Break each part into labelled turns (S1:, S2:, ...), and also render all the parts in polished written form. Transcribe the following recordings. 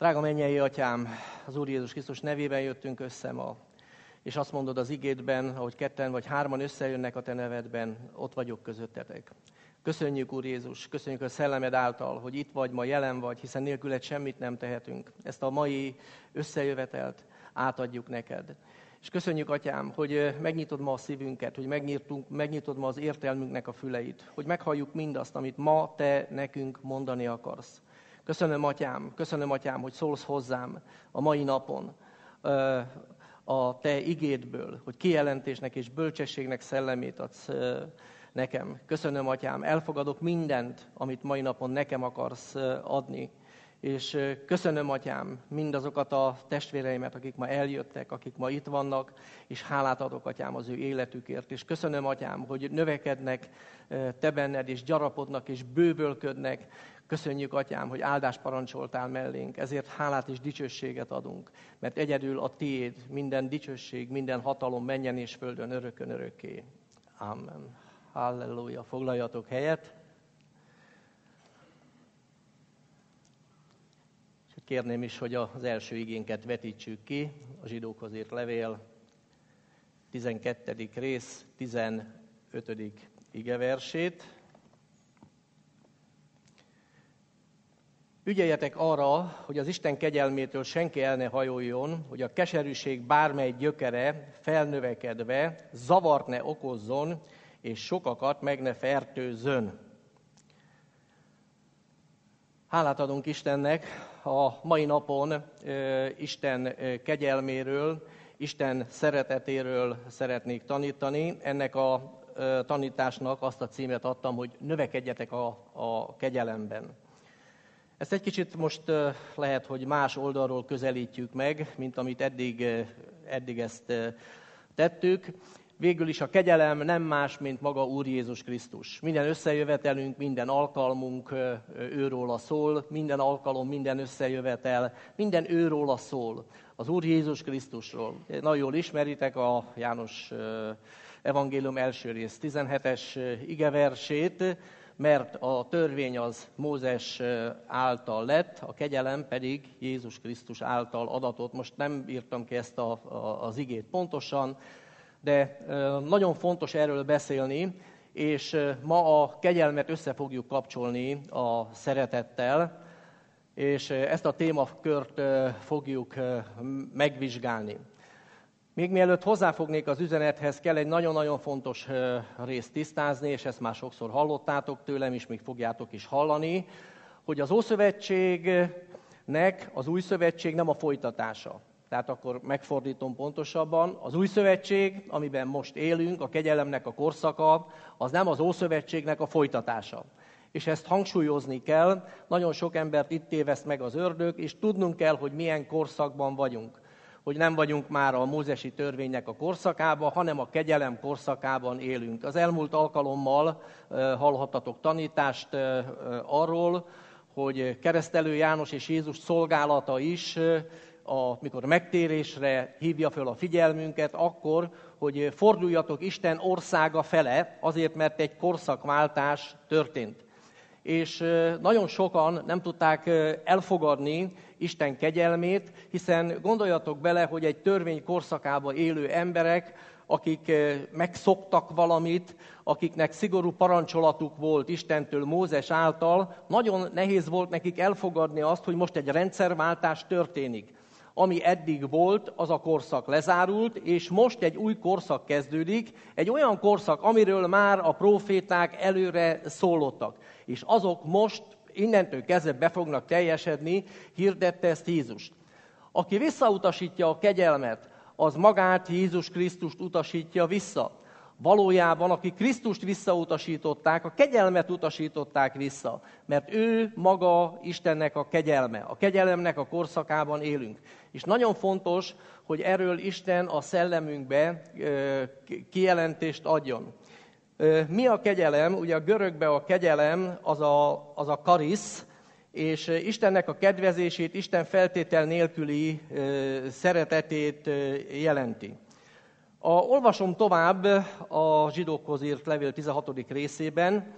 S1: Drága mennyei Atyám, az Úr Jézus Krisztus nevében jöttünk össze ma, és azt mondod az igédben, ahogy ketten vagy hárman összejönnek a Te nevedben, ott vagyok közöttetek. Köszönjük, Úr Jézus, köszönjük a szellemed által, hogy itt vagy, ma jelen vagy, hiszen nélküled semmit nem tehetünk. Ezt a mai összejövetelt átadjuk neked. És köszönjük, Atyám, hogy megnyitod ma a szívünket, hogy megnyitod ma az értelmünknek a füleit, hogy meghalljuk mindazt, amit ma Te nekünk mondani akarsz. Köszönöm, Atyám, hogy szólsz hozzám a mai napon a Te igédből, hogy kijelentésnek és bölcsességnek szellemét adsz nekem. Köszönöm, Atyám, elfogadok mindent, amit mai napon nekem akarsz adni. És köszönöm, Atyám, mindazokat a testvéreimet, akik ma eljöttek, akik ma itt vannak, és hálát adok, Atyám, az ő életükért. És köszönöm, Atyám, hogy növekednek Te benned, és gyarapodnak, és bővölködnek. Köszönjük, Atyám, hogy áldást parancsoltál mellénk, ezért hálát és dicsőséget adunk, mert egyedül a Tiéd minden dicsőség, minden hatalom menjen és földön örökön örökké. Amen. Halleluja. Foglaljatok helyet. Kérném is, hogy az első igénket vetítsük ki, a Zsidókhoz írt levél, 12. rész, 15. igeversét. Ügyeljetek arra, hogy az Isten kegyelmétől senki el ne hajoljon, hogy a keserűség bármely gyökere felnövekedve zavart ne okozzon, és sokakat meg ne fertőzzön. Hálát adunk Istennek a mai napon Isten kegyelméről, Isten szeretetéről szeretnék tanítani. Ennek a tanításnak azt a címet adtam, hogy növekedjetek a kegyelemben. Ezt egy kicsit most lehet, hogy más oldalról közelítjük meg, mint amit eddig ezt tettük. Végül is a kegyelem nem más, mint maga Úr Jézus Krisztus. Minden összejövetelünk, minden alkalmunk őróla szól, minden alkalom, minden összejövetel, minden őróla szól. Az Úr Jézus Krisztusról. Nagyon jól ismeritek a János evangélium első rész 17-es igeversét, mert a törvény az Mózes által lett, a kegyelem pedig Jézus Krisztus által adatott. Most nem írtam ki ezt az igét pontosan, de nagyon fontos erről beszélni, és ma a kegyelmet össze fogjuk kapcsolni a szeretettel, és ezt a témakört fogjuk megvizsgálni. Még mielőtt hozzáfognék az üzenethez, kell egy nagyon-nagyon fontos részt tisztázni, és ezt már sokszor hallottátok tőlem, és még fogjátok is hallani, hogy az Ószövetségnek az Új Szövetség nem a folytatása. Tehát akkor megfordítom pontosabban, az Új Szövetség, amiben most élünk, a kegyelemnek a korszaka, az nem az Ószövetségnek a folytatása. És ezt hangsúlyozni kell, nagyon sok embert itt téveszt meg az ördög, és tudnunk kell, hogy milyen korszakban vagyunk. Hogy nem vagyunk már a mózesi törvénynek a korszakában, hanem a kegyelem korszakában élünk. Az elmúlt alkalommal hallhattatok tanítást arról, hogy Keresztelő János és Jézus szolgálata is, amikor megtérésre hívja föl a figyelmünket, akkor, hogy forduljatok Isten országa fele, azért, mert egy korszakváltás történt. És nagyon sokan nem tudták elfogadni Isten kegyelmét, hiszen gondoljatok bele, hogy egy törvény korszakában élő emberek, akik megszoktak valamit, akiknek szigorú parancsolatuk volt Istentől, Mózes által, nagyon nehéz volt nekik elfogadni azt, hogy most egy rendszerváltás történik. Ami eddig volt, az a korszak lezárult, és most egy új korszak kezdődik, egy olyan korszak, amiről már a próféták előre szólottak. És azok most innentől kezdve be fognak teljesedni, hirdette ezt Jézus. Aki visszautasítja a kegyelmet, az magát, Jézus Krisztust utasítja vissza. Valójában, akik Krisztust visszautasították, a kegyelmet utasították vissza, mert ő maga Istennek a kegyelme. A kegyelemnek a korszakában élünk. És nagyon fontos, hogy erről Isten a szellemünkbe kijelentést adjon. Mi a kegyelem? Ugye a görögben a kegyelem az a karisz, és Istennek a kedvezését, Isten feltétel nélküli szeretetét jelenti. Olvasom tovább a Zsidókhoz írt levél 16. részében,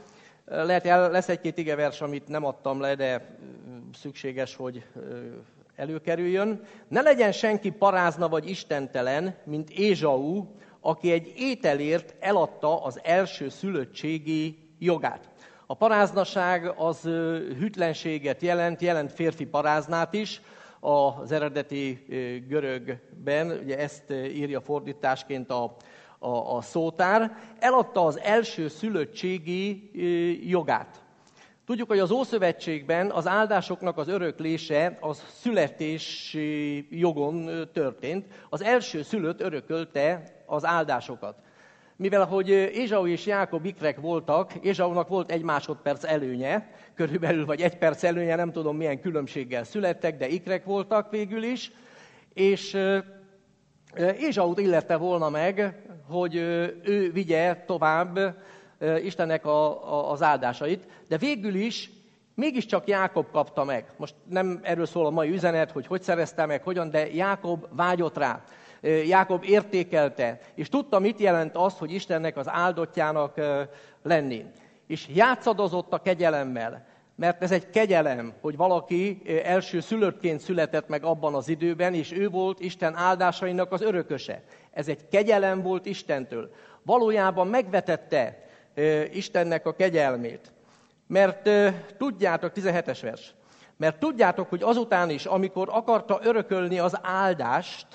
S1: Lehet, lesz egy-két igevers, amit nem adtam le, de szükséges, hogy előkerüljön. Ne legyen senki parázna vagy istentelen, mint Ézsau, aki egy ételért eladta az első szülöttségi jogát. A paráznaság az hűtlenséget jelent férfi paráznát is. Az eredeti görögben, ugye ezt írja fordításként a szótár, eladta az első szülöttségi jogát. Tudjuk, hogy az Ószövetségben az áldásoknak az öröklése az születési jogon történt. Az első szülött örökölte az áldásokat. Mivel, hogy Ézsau és Jákob ikrek voltak, Ézsaunak volt 1 másodperc előnye, körülbelül, vagy 1 perc előnye, nem tudom milyen különbséggel születtek, de ikrek voltak végül is, és Ézsaut illette volna meg, hogy ő vigye tovább Istennek az áldásait, de végül is mégiscsak Jákob kapta meg. Most nem erről szól a mai üzenet, hogy szerezte meg, hogyan, de Jákob vágyott rá. Jákob értékelte, és tudta, mit jelent az, hogy Istennek az áldottjának lenni. És játszadozott a kegyelemmel, mert ez egy kegyelem, hogy valaki első szülöttként született meg abban az időben, és ő volt Isten áldásainak az örököse. Ez egy kegyelem volt Istentől. Valójában megvetette Istennek a kegyelmét. Mert tudjátok, 17-es vers, mert tudjátok, hogy azután is, amikor akarta örökölni az áldást,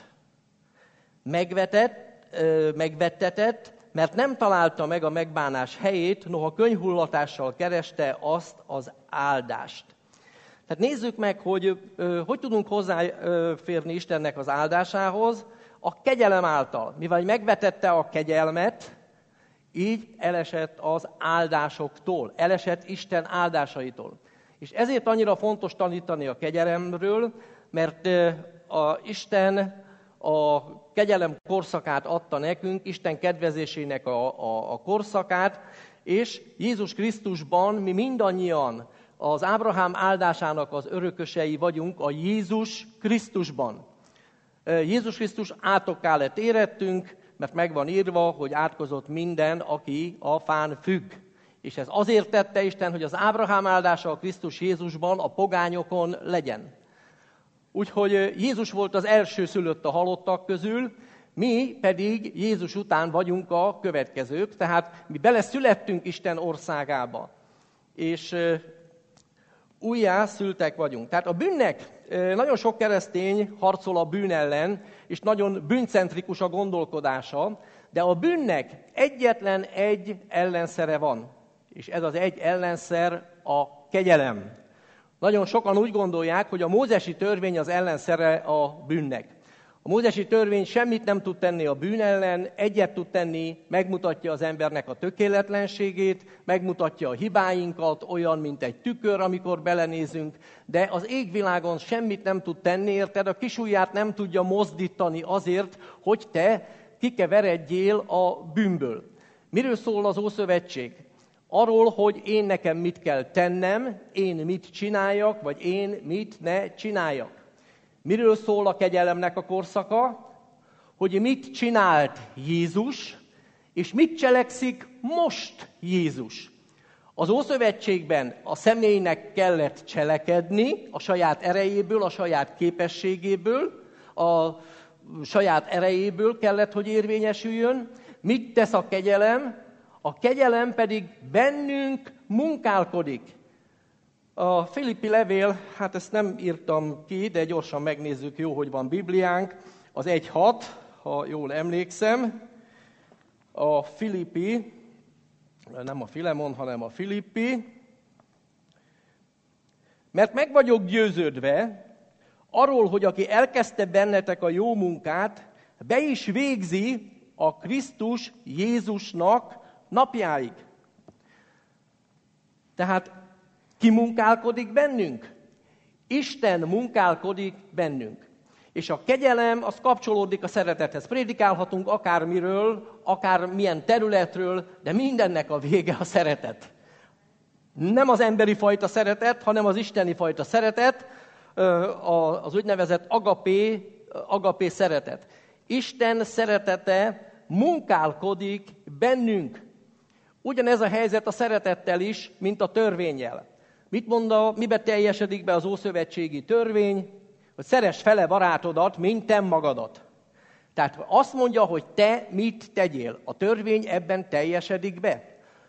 S1: megvettetett, mert nem találta meg a megbánás helyét, noha könyhullatással kereste azt az áldást. Tehát nézzük meg, hogy tudunk hozzáférni Istennek az áldásához, a kegyelem által. Mivel megvetette a kegyelmet, így elesett az áldásoktól, elesett Isten áldásaitól. És ezért annyira fontos tanítani a kegyelemről, mert Isten a kegyelem korszakát adta nekünk, Isten kedvezésének a korszakát, és Jézus Krisztusban mi mindannyian az Ábrahám áldásának az örökösei vagyunk a Jézus Krisztusban. Jézus Krisztus átokká lett érettünk, mert meg van írva, hogy átkozott minden, aki a fán függ. És ez azért tette Isten, hogy az Ábrahám áldása a Krisztus Jézusban a pogányokon legyen. Úgyhogy Jézus volt az első szülött a halottak közül, mi pedig Jézus után vagyunk a következők, tehát mi beleszülettünk Isten országába, és újjászültek vagyunk. Tehát a bűnnek, nagyon sok keresztény harcol a bűn ellen, és nagyon bűncentrikus a gondolkodása, de a bűnnek egyetlen egy ellenszere van, és ez az egy ellenszer a kegyelem. Nagyon sokan úgy gondolják, hogy a mózesi törvény az ellenszere a bűnnek. A mózesi törvény semmit nem tud tenni a bűn ellen, egyet tud tenni, megmutatja az embernek a tökéletlenségét, megmutatja a hibáinkat, olyan, mint egy tükör, amikor belenézünk, de az égvilágon semmit nem tud tenni, érted? A kisujját nem tudja mozdítani azért, hogy te kikeveredjél a bűnből. Miről szól az Ószövetség? Arról, hogy én nekem mit kell tennem, én mit csináljak, vagy én mit ne csináljak. Miről szól a kegyelemnek a korszaka? Hogy mit csinált Jézus, és mit cselekszik most Jézus. Az Ószövetségben a személynek kellett cselekedni a saját erejéből, a saját képességéből, a saját erejéből kellett, hogy érvényesüljön. Mit tesz a kegyelem? A kegyelem pedig bennünk munkálkodik. A Filippi levél, hát ezt nem írtam ki, de gyorsan megnézzük, jó, hogy van Bibliánk. Az 1.6, ha jól emlékszem. A Filippi, nem a Filemon, hanem a Filippi. Mert meg vagyok győződve arról, hogy aki elkezdte bennetek a jó munkát, be is végzi a Krisztus Jézusnak napjáig. Tehát ki munkálkodik bennünk? Isten munkálkodik bennünk. És a kegyelem az kapcsolódik a szeretethez. Prédikálhatunk akármiről, akármilyen területről, de mindennek a vége a szeretet. Nem az emberi fajta szeretet, hanem az isteni fajta szeretet, az úgynevezett agapé szeretet. Isten szeretete munkálkodik bennünk. Ugyanez a helyzet a szeretettel is, mint a törvénnyel. Mit mond mibe teljesedik be az ószövetségi törvény? Hogy szeress fele barátodat, mint te magadat. Tehát azt mondja, hogy te mit tegyél. A törvény ebben teljesedik be.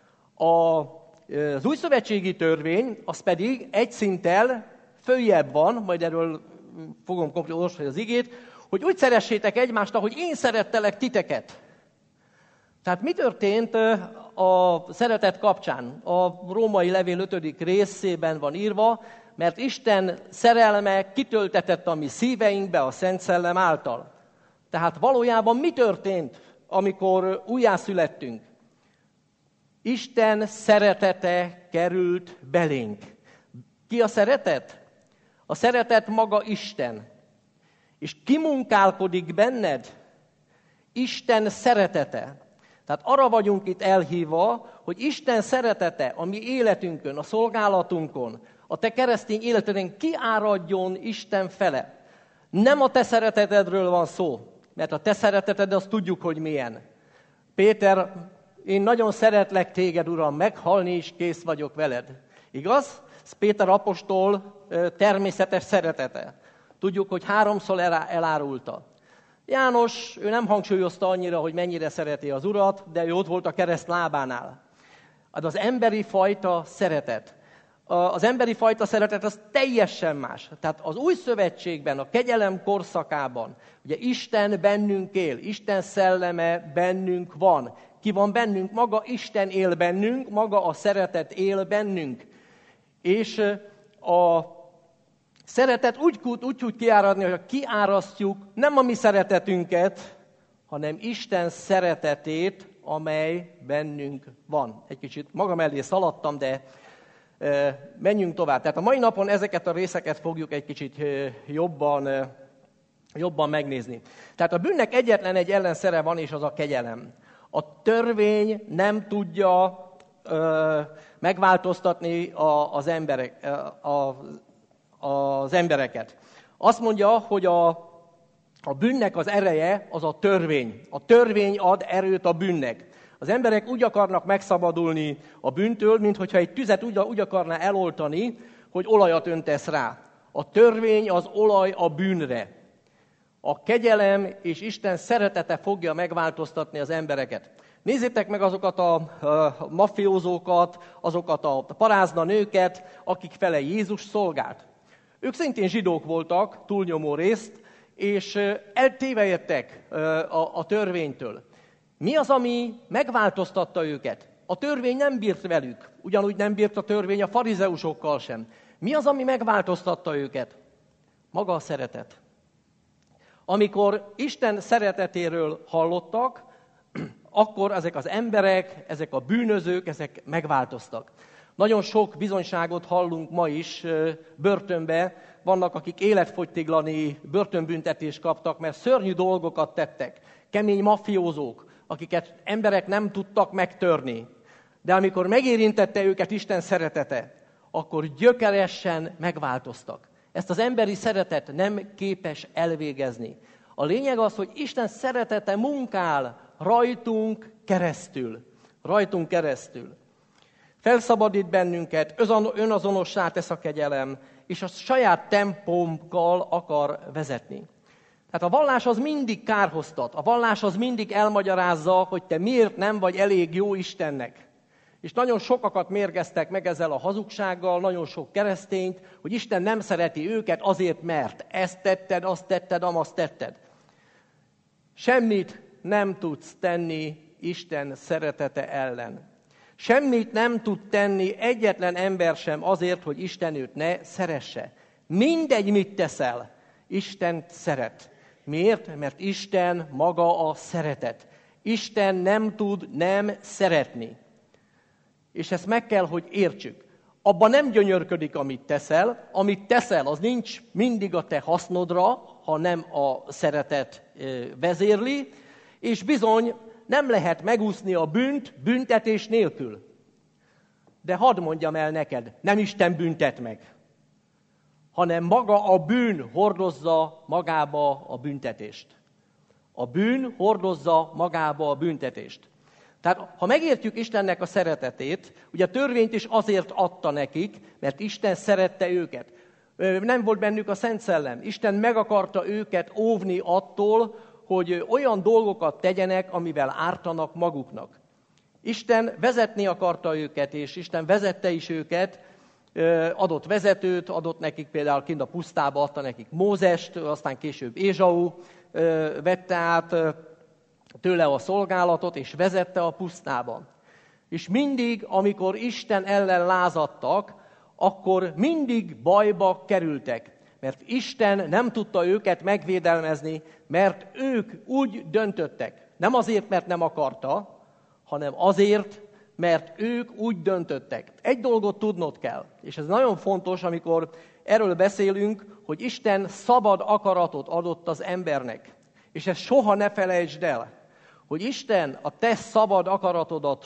S1: Az újszövetségi törvény, az pedig egy szinttel följebb van, majd erről fogom konkrétan olvasni az igét, hogy úgy szeressétek egymást, ahogy én szerettelek titeket. Tehát mi történt a szeretet kapcsán? A római levél 5. részében van írva, mert Isten szerelme kitöltetett a mi szíveinkbe a Szent Szellem által. Tehát valójában mi történt, amikor újjászülettünk? Isten szeretete került belénk. Ki a szeretet? A szeretet maga Isten. És ki munkálkodik benned? Isten szeretete. Tehát arra vagyunk itt elhívva, hogy Isten szeretete a mi életünkön, a szolgálatunkon, a te keresztény életeden kiáradjon Isten fele. Nem a te szeretetedről van szó, mert a te szereteted, azt tudjuk, hogy milyen. Péter, én nagyon szeretlek téged, Uram, meghalni is kész vagyok veled. Igaz? Ez Péter apostol természetes szeretete. Tudjuk, hogy 3-szor elárulta. János, ő nem hangsúlyozta annyira, hogy mennyire szereti az Urat, de ő ott volt a kereszt lábánál. Az emberi fajta szeretet. Az emberi fajta szeretet az teljesen más. Tehát az új szövetségben, a kegyelem korszakában, ugye Isten bennünk él, Isten szelleme bennünk van. Ki van bennünk? Maga Isten él bennünk, maga a szeretet él bennünk. És a szeretet úgy tud kiáradni, hogy kiárasztjuk nem a mi szeretetünket, hanem Isten szeretetét, amely bennünk van. Egy kicsit magam elé szaladtam, de menjünk tovább. Tehát a mai napon ezeket a részeket fogjuk egy kicsit jobban megnézni. Tehát a bűnnek egyetlen egy ellenszere van, és az a kegyelem. A törvény nem tudja megváltoztatni az embereket. Azt mondja, hogy a bűnnek az ereje az a törvény. A törvény ad erőt a bűnnek. Az emberek úgy akarnak megszabadulni a bűntől, mintha egy tüzet úgy akarná eloltani, hogy olajat öntesz rá. A törvény az olaj a bűnre. A kegyelem és Isten szeretete fogja megváltoztatni az embereket. Nézzétek meg azokat a mafiózókat, azokat a parázna nőket, akik fele Jézus szolgált. Ők szintén zsidók voltak, túlnyomó részt, és eltévejedtek a törvénytől. Mi az, ami megváltoztatta őket? A törvény nem bírt velük, ugyanúgy nem bírt a törvény a farizeusokkal sem. Mi az, ami megváltoztatta őket? Maga a szeretet. Amikor Isten szeretetéről hallottak, akkor ezek az emberek, ezek a bűnözők, ezek megváltoztak. Nagyon sok bizonyságot hallunk ma is börtönbe. Vannak, akik életfogytiglani börtönbüntetést kaptak, mert szörnyű dolgokat tettek. Kemény mafiózók, akiket emberek nem tudtak megtörni. De amikor megérintette őket Isten szeretete, akkor gyökeresen megváltoztak. Ezt az emberi szeretet nem képes elvégezni. A lényeg az, hogy Isten szeretete munkál rajtunk keresztül. Rajtunk keresztül. Felszabadít bennünket, önazonossá tesz a kegyelem, és a saját tempónkkal akar vezetni. Tehát a vallás az mindig kárhoztat, a vallás az mindig elmagyarázza, hogy te miért nem vagy elég jó Istennek. És nagyon sokakat mérgeztek meg ezzel a hazugsággal, nagyon sok keresztényt, hogy Isten nem szereti őket azért, mert ezt tetted, azt tetted, amazt tetted. Semmit nem tudsz tenni Isten szeretete ellen. Semmit nem tud tenni egyetlen ember sem azért, hogy Isten őt ne szeresse. Mindegy, mit teszel, Isten szeret. Miért? Mert Isten maga a szeretet. Isten nem tud nem szeretni. És ezt meg kell, hogy értsük. Abban nem gyönyörködik, amit teszel. Amit teszel, az nincs mindig a te hasznodra, ha nem a szeretet vezérli, és bizony nem lehet megúszni a bűnt büntetés nélkül. De hadd mondjam el neked, nem Isten büntet meg, hanem maga a bűn hordozza magába a büntetést. A bűn hordozza magába a büntetést. Tehát ha megértjük Istennek a szeretetét, ugye a törvényt is azért adta nekik, mert Isten szerette őket. Nem volt bennük a Szent Szellem. Isten meg akarta őket óvni attól, hogy olyan dolgokat tegyenek, amivel ártanak maguknak. Isten vezetni akarta őket, és Isten vezette is őket, adott vezetőt, adott nekik például kint a pusztába, adta nekik Mózest, aztán később Ézsau vette át tőle a szolgálatot, és vezette a pusztában. És mindig, amikor Isten ellen lázadtak, akkor mindig bajba kerültek. Mert Isten nem tudta őket megvédelmezni, mert ők úgy döntöttek. Nem azért, mert nem akarta, hanem azért, mert ők úgy döntöttek. Egy dolgot tudnod kell, és ez nagyon fontos, amikor erről beszélünk, hogy Isten szabad akaratot adott az embernek. És ezt soha ne felejtsd el, hogy Isten a te szabad akaratodat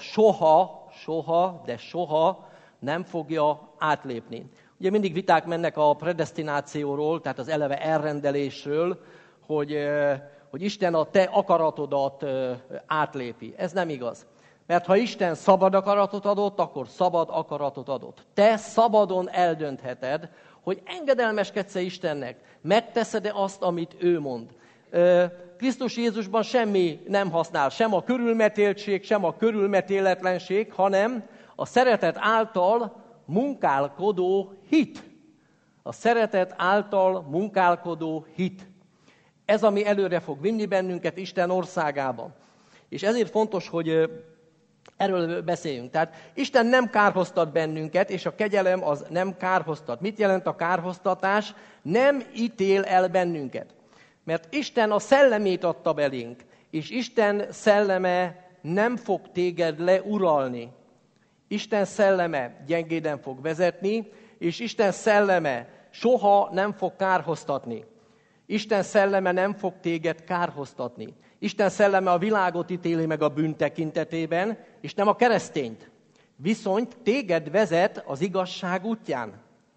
S1: soha nem fogja átlépni. Ugye mindig viták mennek a predesztinációról, tehát az eleve elrendelésről, hogy Isten a te akaratodat átlépi. Ez nem igaz. Mert ha Isten szabad akaratot adott, akkor szabad akaratot adott. Te szabadon eldöntheted, hogy engedelmeskedsz-e Istennek, megteszed-e azt, amit ő mond. Krisztus Jézusban semmi nem használ, sem a körülmetéltség, sem a körülmetéletlenség, hanem a szeretet által munkálkodó hit. A szeretet által munkálkodó hit. Ez, ami előre fog vinni bennünket Isten országában. És ezért fontos, hogy erről beszéljünk. Tehát Isten nem kárhoztat bennünket, és a kegyelem az nem kárhoztat. Mit jelent a kárhoztatás? Nem ítél el bennünket. Mert Isten a szellemét adta belénk, és Isten szelleme nem fog téged leuralni. Isten szelleme gyengéden fog vezetni, és Isten szelleme soha nem fog kárhoztatni. Isten szelleme nem fog téged kárhoztatni. Isten szelleme a világot ítéli meg a bűn tekintetében, és nem a keresztényt. Viszont téged vezet az igazság útján.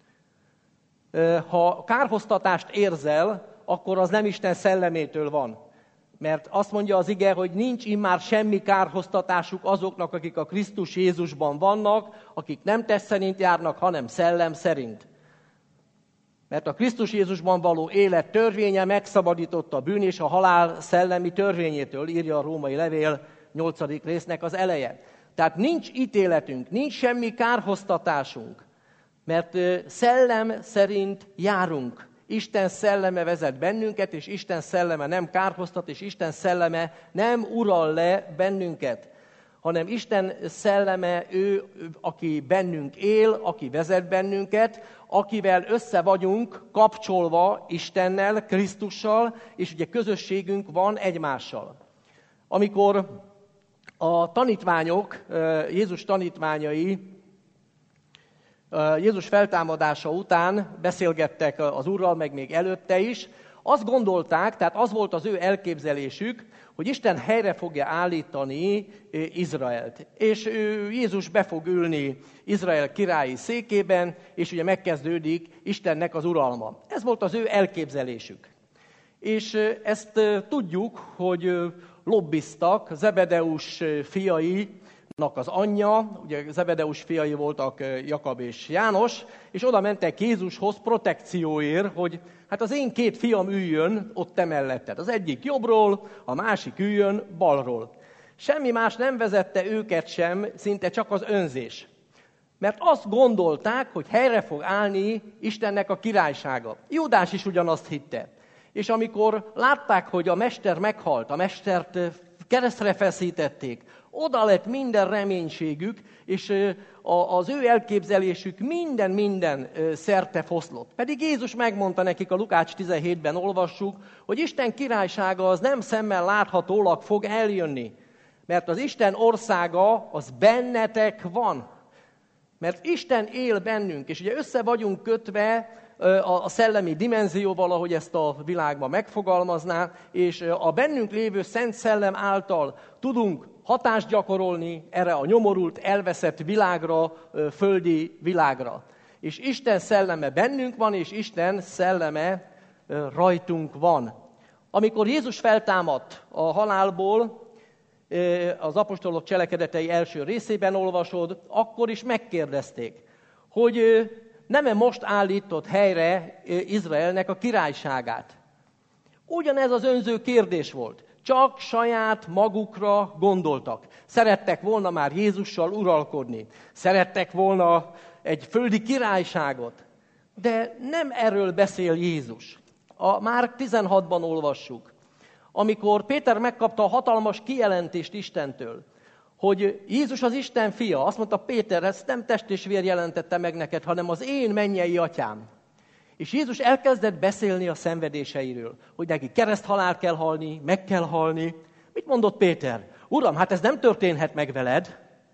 S1: Ha kárhoztatást érzel, akkor az nem Isten szellemétől van. Mert azt mondja az ige, hogy nincs immár semmi kárhoztatásuk azoknak, akik a Krisztus Jézusban vannak, akik nem test szerint járnak, hanem szellem szerint. Mert a Krisztus Jézusban való élet törvénye megszabadította a bűn és a halál szellemi törvényétől, írja a római levél 8. résznek az eleje. Tehát nincs ítéletünk, nincs semmi kárhoztatásunk, mert szellem szerint járunk. Isten szelleme vezet bennünket, és Isten szelleme nem kárhoztat, és Isten szelleme nem ural le bennünket, hanem Isten szelleme ő, aki bennünk él, aki vezet bennünket, akivel össze vagyunk kapcsolva Istennel, Krisztussal, és ugye közösségünk van egymással. Amikor a tanítványok, Jézus tanítványai, Jézus feltámadása után beszélgettek az Úrral, meg még előtte is, azt gondolták, tehát az volt az ő elképzelésük, hogy Isten helyre fogja állítani Izraelt. És Jézus be fog ülni Izrael királyi székében, és ugye megkezdődik Istennek az uralma. Ez volt az ő elképzelésük. És ezt tudjuk, hogy lobbiztak, Zebedeus fiainak az anyja, ugye Zebedeus fiai voltak Jakab és János, és oda mentek Jézushoz protekcióért, hogy hát az én 2 fiam üljön ott te melletted. Az egyik jobbról, a másik üljön balról. Semmi más nem vezette őket sem, szinte csak az önzés. Mert azt gondolták, hogy helyre fog állni Istennek a királysága. Júdás is ugyanazt hitte. És amikor látták, hogy a mester meghalt, a mestert keresztre feszítették, oda lett minden reménységük, és az ő elképzelésük minden szerte foszlott. Pedig Jézus megmondta nekik, a Lukács 17-ben olvassuk, hogy Isten királysága az nem szemmel láthatólag fog eljönni. Mert az Isten országa az bennetek van. Mert Isten él bennünk, és ugye össze vagyunk kötve a szellemi dimenzióval, ahogy ezt a világban megfogalmazná, és a bennünk lévő Szent Szellem által tudunk hatást gyakorolni erre a nyomorult, elveszett világra, földi világra. És Isten szelleme bennünk van, és Isten szelleme rajtunk van. Amikor Jézus feltámadt a halálból, az apostolok cselekedetei első részében olvasod, akkor is megkérdezték, hogy nem-e most állított helyre Izraelnek a királyságát. Ugyanez az önző kérdés volt. Csak saját magukra gondoltak. Szerettek volna már Jézussal uralkodni. Szerettek volna egy földi királyságot. De nem erről beszél Jézus. A Márk 16-ban olvassuk, amikor Péter megkapta a hatalmas kijelentést Istentől, hogy Jézus az Isten fia. Azt mondta Péter, ezt nem test és vér jelentette meg neked, hanem az én mennyei atyám. És Jézus elkezdett beszélni a szenvedéseiről, hogy neki kereszthalált kell halni, meg kell halni. Mit mondott Péter? Uram, hát ez nem történhet meg veled.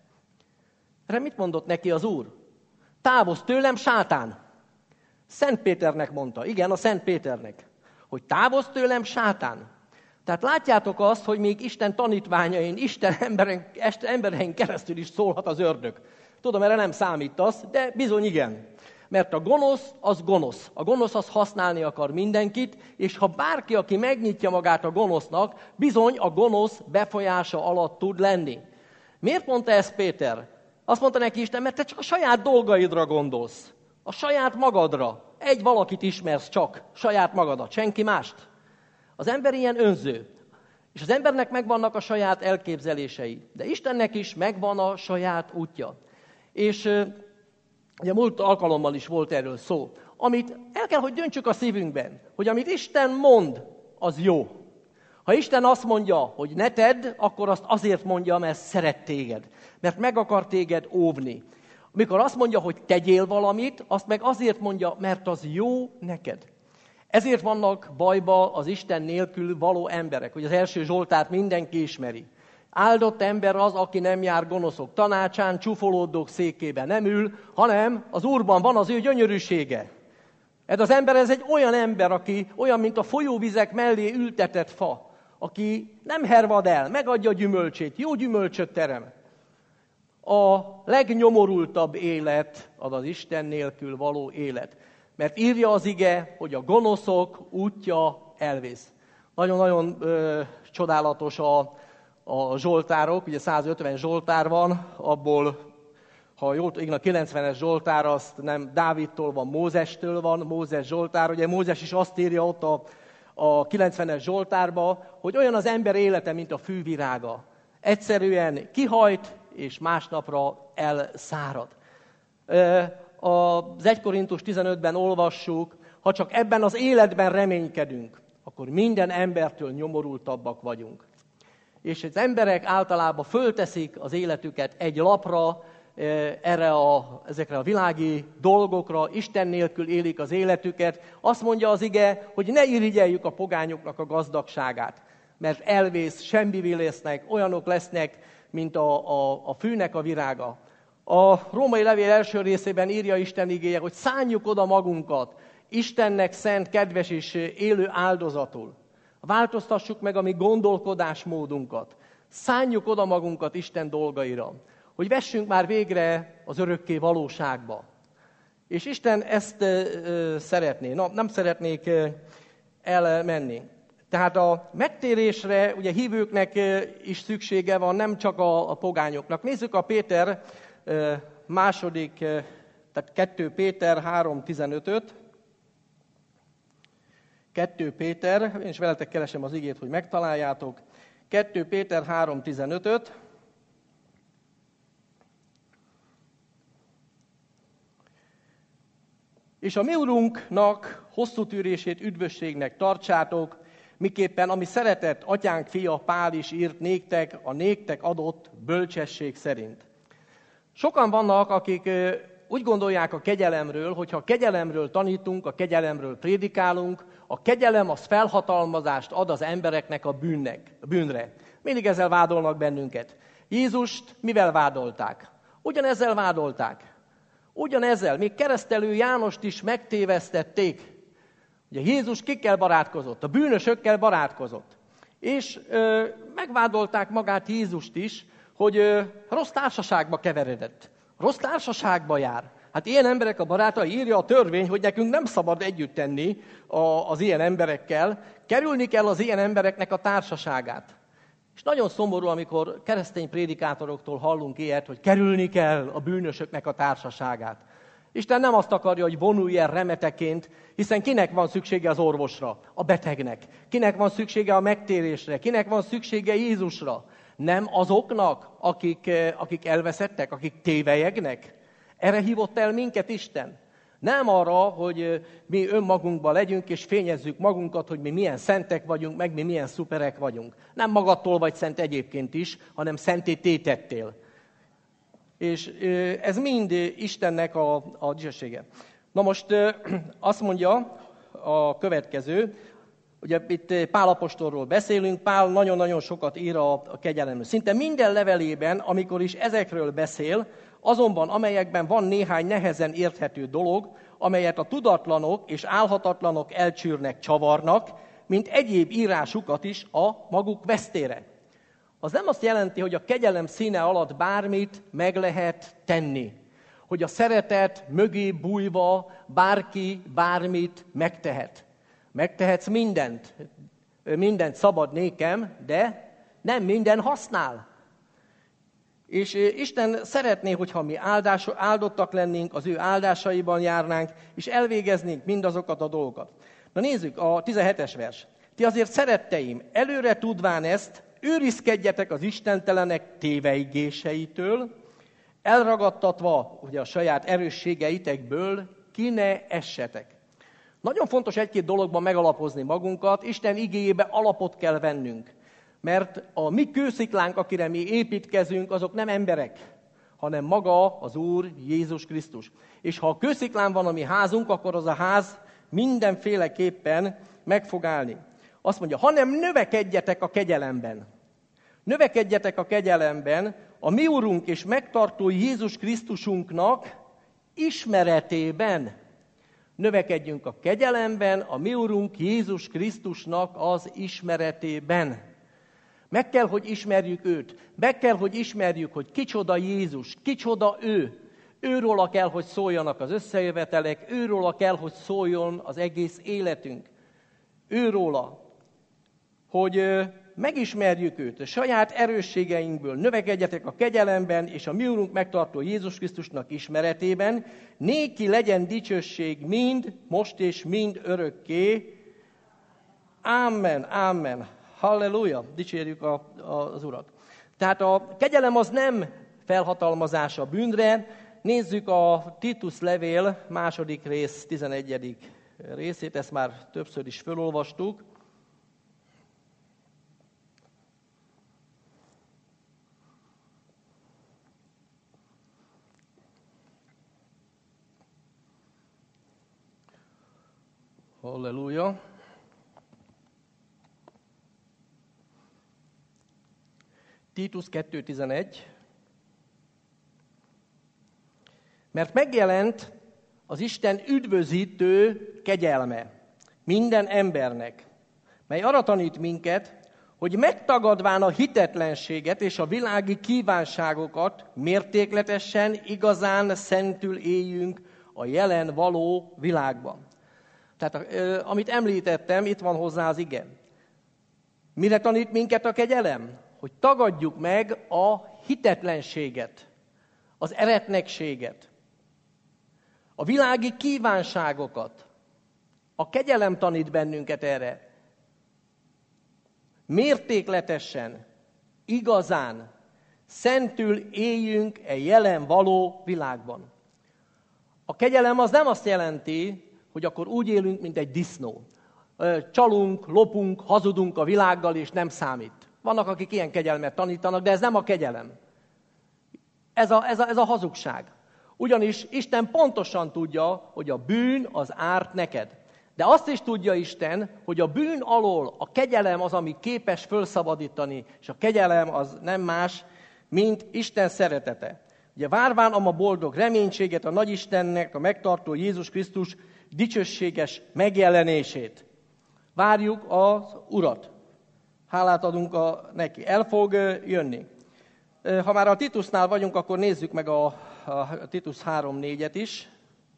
S1: Erre mit mondott neki az Úr? Távozz tőlem, sátán! Szent Péternek mondta, igen, a Szent Péternek, hogy távozz tőlem, sátán! Tehát látjátok azt, hogy még Isten tanítványain, Isten emberein keresztül is szólhat az ördög. Tudom, erre nem számítasz, de bizony igen. Mert a gonosz az gonosz. A gonosz az használni akar mindenkit, és ha bárki, aki megnyitja magát a gonosznak, bizony a gonosz befolyása alatt tud lenni. Miért mondta ezt Péter? Azt mondta neki Isten, mert te csak a saját dolgaidra gondolsz. A saját magadra. Egy valakit ismersz csak, saját magadat, senki mást. Az ember ilyen önző. És az embernek megvannak a saját elképzelései. De Istennek is megvan a saját útja. És ugye múlt alkalommal is volt erről szó. Amit el kell, hogy döntsük a szívünkben, hogy amit Isten mond, az jó. Ha Isten azt mondja, hogy ne tedd, akkor azt azért mondja, mert szeret téged. Mert meg akar téged óvni. Amikor azt mondja, hogy tegyél valamit, azt meg azért mondja, mert az jó neked. Ezért vannak bajba az Isten nélkül való emberek, hogy az első Zsoltárt mindenki ismeri. Áldott ember az, aki nem jár gonoszok tanácsán, csúfolódók székében nem ül, hanem az Úrban van az ő gyönyörűsége. Ez az ember, ez egy olyan ember, aki olyan, mint a folyóvizek mellé ültetett fa, aki nem hervad el, megadja a gyümölcsét, jó gyümölcsöt terem. A legnyomorultabb élet az az Isten nélkül való élet. Mert írja az ige, hogy a gonoszok útja elvész. Nagyon-nagyon csodálatos a zsoltárok, ugye 150 zsoltár van, abból, ha jól tudom, a 90-es zsoltár, azt nem Dávidtól van, Mózestől van, Mózes zsoltár. Ugye Mózes is azt írja ott a 90-es zsoltárba, hogy olyan az ember élete, mint a fűvirága. Egyszerűen kihajt, és másnapra elszárad. Az 1 Korintus 15-ben olvassuk, ha csak ebben az életben reménykedünk, akkor minden embertől nyomorultabbak vagyunk. És az emberek általában fölteszik az életüket egy lapra, ezekre a világi dolgokra, Isten nélkül élik az életüket. Azt mondja az ige, hogy ne irigyeljük a pogányoknak a gazdagságát, mert elvész, semmivé lesznek, olyanok lesznek, mint a fűnek a virága. A római levél első részében írja Isten igéje, hogy szánjuk oda magunkat Istennek szent, kedves és élő áldozatul. Változtassuk meg a mi gondolkodásmódunkat. Szánjuk oda magunkat Isten dolgaira, hogy vessünk már végre az örökké valóságba. És Isten ezt szeretné. Nem szeretnék elmenni. Tehát a megtérésre ugye hívőknek is szüksége van, nem csak a pogányoknak. Nézzük a Péter második, tehát 2 Péter 3.15-öt. 2 Péter, én is veletek keresem az igét, hogy megtaláljátok. 2 Péter 3.15-öt. És a mi Urunknak hosszú tűrését üdvösségnek tartsátok, miképpen ami szeretett atyánk fia Pál is írt néktek, a néktek adott bölcsesség szerint. Sokan vannak, akik úgy gondolják a kegyelemről, hogy ha kegyelemről tanítunk, a kegyelemről prédikálunk, a kegyelem az felhatalmazást ad az embereknek a bűnre. Mindig ezzel vádolnak bennünket. Jézust mivel vádolták? Ugyanezzel vádolták. Ugyanezzel, még keresztelő Jánost is megtévesztették. Ugye Jézus kikkel barátkozott? A bűnösökkel barátkozott. És megvádolták magát Jézust is, hogy rossz társaságba keveredett. Rossz társaságba jár. Hát ilyen emberek a barátai, írja a törvény, hogy nekünk nem szabad együtt tenni az ilyen emberekkel. Kerülni kell az ilyen embereknek a társaságát. És nagyon szomorú, amikor keresztény prédikátoroktól hallunk ilyet, hogy kerülni kell a bűnösöknek a társaságát. Isten nem azt akarja, hogy vonulj el remeteként, hiszen kinek van szüksége az orvosra? A betegnek. Kinek van szüksége a megtérésre? Kinek van szüksége Jézusra? Nem azoknak, akik elveszettek, akik tévelyegnek? Erre hívott el minket Isten. Nem arra, hogy mi önmagunkban legyünk, és fényezzük magunkat, hogy mi milyen szentek vagyunk, meg mi milyen szuperek vagyunk. Nem magadtól vagy szent egyébként is, hanem szenté tétettél. És ez mind Istennek a dicsősége. Na most azt mondja a következő, ugye itt Pál apostolról beszélünk, Pál nagyon-nagyon sokat ír a kegyelemről. Szinte minden levelében, amikor is ezekről beszél, azonban amelyekben van néhány nehezen érthető dolog, amelyet a tudatlanok és álhatatlanok elcsűrnek, csavarnak, mint egyéb írásukat is a maguk vesztére. Az nem azt jelenti, hogy a kegyelem színe alatt bármit meg lehet tenni. Hogy a szeretet mögé bújva bárki bármit megtehet. Megtehetsz mindent szabad nékem, de nem minden használ. És Isten szeretné, hogyha mi áldottak lennénk, az ő áldásaiban járnánk, és elvégeznénk mindazokat a dolgokat. Na nézzük a 17-es vers. Ti azért, szeretteim, előre tudván ezt, őrizkedjetek az istentelenek téveigéseitől, elragadtatva ugye a saját erősségeitekből, ki ne essetek. Nagyon fontos egy-két dologban megalapozni magunkat, Isten igéjébe alapot kell vennünk. Mert a mi kősziklánk, akire mi építkezünk, azok nem emberek, hanem maga az Úr Jézus Krisztus. És ha a kősziklán van a mi házunk, akkor az a ház mindenféleképpen meg fog állni. Azt mondja, hanem növekedjetek a kegyelemben. Növekedjetek a kegyelemben a mi Urunk és megtartó Jézus Krisztusunknak ismeretében. Növekedjünk a kegyelemben a mi Urunk Jézus Krisztusnak az ismeretében. Meg kell, hogy ismerjük őt. Meg kell, hogy ismerjük, hogy kicsoda Jézus, kicsoda ő. Őróla kell, hogy szóljanak az összejövetelek, őróla kell, hogy szóljon az egész életünk. Őróla, hogy megismerjük őt, a saját erősségeinkből növekedjetek a kegyelemben, és a mi Urunk megtartó Jézus Krisztusnak ismeretében, néki legyen dicsőség mind, most és mind örökké. Amen, amen. Halleluja, dicsérjük az Urat. Tehát a kegyelem az nem felhatalmazás a bűnre. Nézzük a Titus levél második rész 11. részét, ezt már többször is felolvastuk. Halleluja. Titus 2.11. Mert megjelent az Isten üdvözítő kegyelme minden embernek, mely arra tanít minket, hogy megtagadván a hitetlenséget és a világi kívánságokat mértékletesen, igazán szentül éljünk a jelen való világban. Tehát amit említettem, itt van hozzá az ige. Mire tanít minket a kegyelem? Hogy tagadjuk meg a hitetlenséget, az eretnekséget, a világi kívánságokat. A kegyelem tanít bennünket erre. Mértékletesen, igazán, szentül éljünk e jelen való világban. A kegyelem az nem azt jelenti, hogy akkor úgy élünk, mint egy disznó. Csalunk, lopunk, hazudunk a világgal, és nem számít. Vannak, akik ilyen kegyelmet tanítanak, de ez nem a kegyelem. Ez a hazugság. Ugyanis Isten pontosan tudja, hogy a bűn az árt neked. De azt is tudja Isten, hogy a bűn alól a kegyelem az, ami képes fölszabadítani, és a kegyelem az nem más, mint Isten szeretete. Ugye várván a boldog reménységet a Nagyistennek, a megtartó Jézus Krisztus dicsőséges megjelenését. Várjuk az Urat. Hálát adunk neki. El fog jönni. Ha már a Titusnál vagyunk, akkor nézzük meg a Titus 3.4-et is.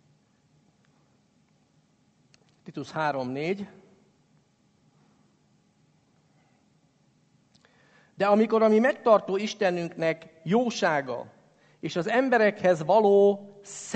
S1: Titus 3.4. De amikor a mi megtartó Istenünknek jósága, és az emberekhez való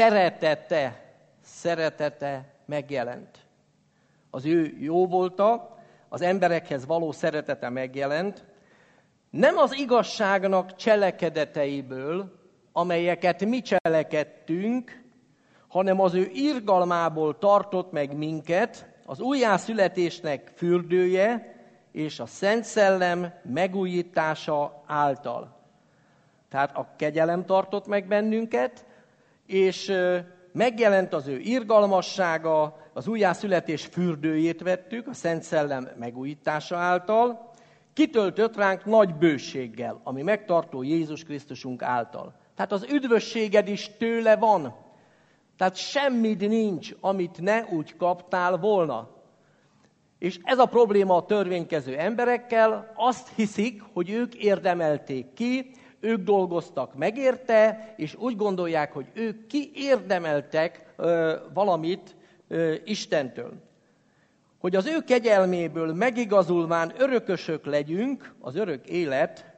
S1: szeretete megjelent. Az ő jóvolta, az emberekhez való szeretete megjelent, nem az igazságnak cselekedeteiből, amelyeket mi cselekedtünk, hanem az ő irgalmából tartott meg minket, az újjászületésnek fürdője és a Szent Szellem megújítása által. Tehát a kegyelem tartott meg bennünket, és megjelent az ő irgalmassága, az újjászületés fürdőjét vettük, a Szent Szellem megújítása által, kitöltött ránk nagy bőséggel, ami megtartó Jézus Krisztusunk által. Tehát az üdvösséged is tőle van. Tehát semmit nincs, amit ne úgy kaptál volna. És ez a probléma a törvénykező emberekkel, azt hiszik, hogy ők érdemelték ki, ők dolgoztak meg érte, és úgy gondolják, hogy ők kiérdemeltek valamit Istentől. Hogy az ő kegyelméből megigazulván örökösök legyünk, az örök élet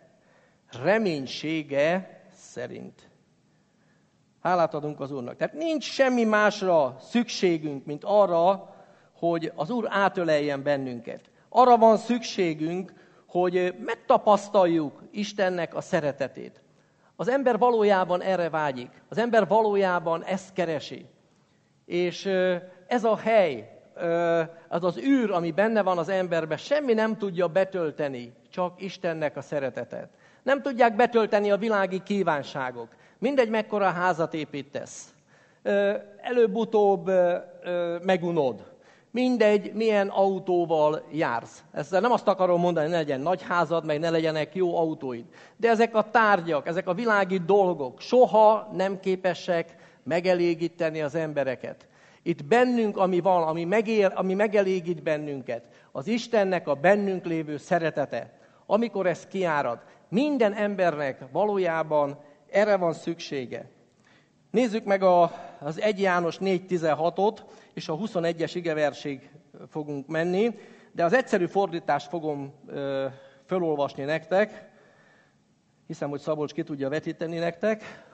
S1: reménysége szerint. Hálát adunk az Úrnak. Tehát nincs semmi másra szükségünk, mint arra, hogy az Úr átöleljen bennünket. Arra van szükségünk, hogy megtapasztaljuk Istennek a szeretetét. Az ember valójában erre vágyik. Az ember valójában ezt keresi. És ez a hely, az az űr, ami benne van az emberben, semmi nem tudja betölteni, csak Istennek a szeretetet. Nem tudják betölteni a világi kívánságok. Mindegy, mekkora házat építesz. Előbb-utóbb megunod. Mindegy, milyen autóval jársz. Ezzel nem azt akarom mondani, ne legyen nagy házad, meg ne legyenek jó autóid. De ezek a tárgyak, ezek a világi dolgok soha nem képesek megelégíteni az embereket. Itt bennünk, ami van, ami megelégít bennünket, az Istennek a bennünk lévő szeretete. Amikor ez kiárad, minden embernek valójában erre van szüksége. Nézzük meg az 1 János 4.16-ot, és a 21-es igeversig fogunk menni, de az egyszerű fordítást fogom felolvasni nektek. Hiszem, hogy Szabolcs ki tudja vetíteni nektek.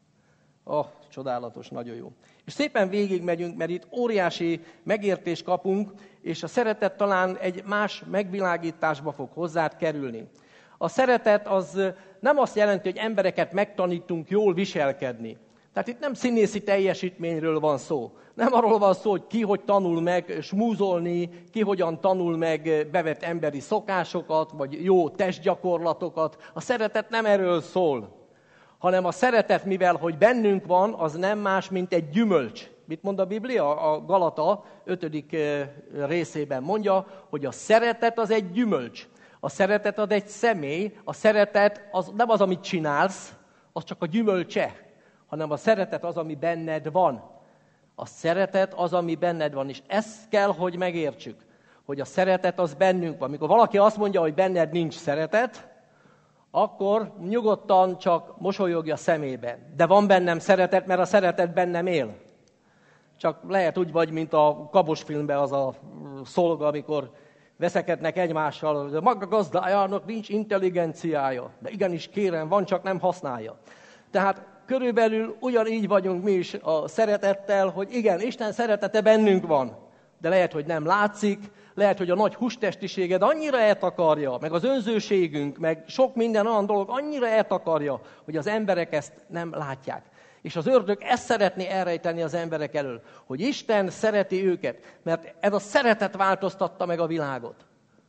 S1: Csodálatos, nagyon jó. És szépen végigmegyünk, mert itt óriási megértést kapunk, és a szeretet talán egy más megvilágításba fog hozzád kerülni. A szeretet az nem azt jelenti, hogy embereket megtanítunk jól viselkedni. Tehát itt nem színészi teljesítményről van szó. Nem arról van szó, hogy ki hogy tanul meg smúzolni, ki hogyan tanul meg bevett emberi szokásokat, vagy jó testgyakorlatokat. A szeretet nem erről szól, hanem a szeretet, mivel hogy bennünk van, az nem más, mint egy gyümölcs. Mit mond a Biblia? A Galata 5. részében mondja, hogy a szeretet az egy gyümölcs. A szeretet az egy személy, a szeretet az nem az, amit csinálsz, az csak a gyümölcse, hanem a szeretet az, ami benned van. A szeretet az, ami benned van, és ezt kell, hogy megértsük, hogy a szeretet az bennünk van. Amikor valaki azt mondja, hogy benned nincs szeretet, akkor nyugodtan csak mosolyogja a szemében. De van bennem szeretet, mert a szeretet bennem él. Csak lehet úgy vagy, mint a Kabos filmben az a szolga, amikor veszekednek egymással, hogy a maga gazdájának nincs intelligenciája. De igenis kérem, van, csak nem használja. Tehát körülbelül ugyanígy vagyunk mi is a szeretettel, hogy igen, Isten szeretete bennünk van, de lehet, hogy nem látszik, lehet, hogy a nagy hústestiséged annyira eltakarja, meg az önzőségünk, meg sok minden olyan dolog annyira eltakarja, hogy az emberek ezt nem látják. És az ördög ezt szeretné elrejteni az emberek elől, hogy Isten szereti őket, mert ez a szeretet változtatta meg a világot.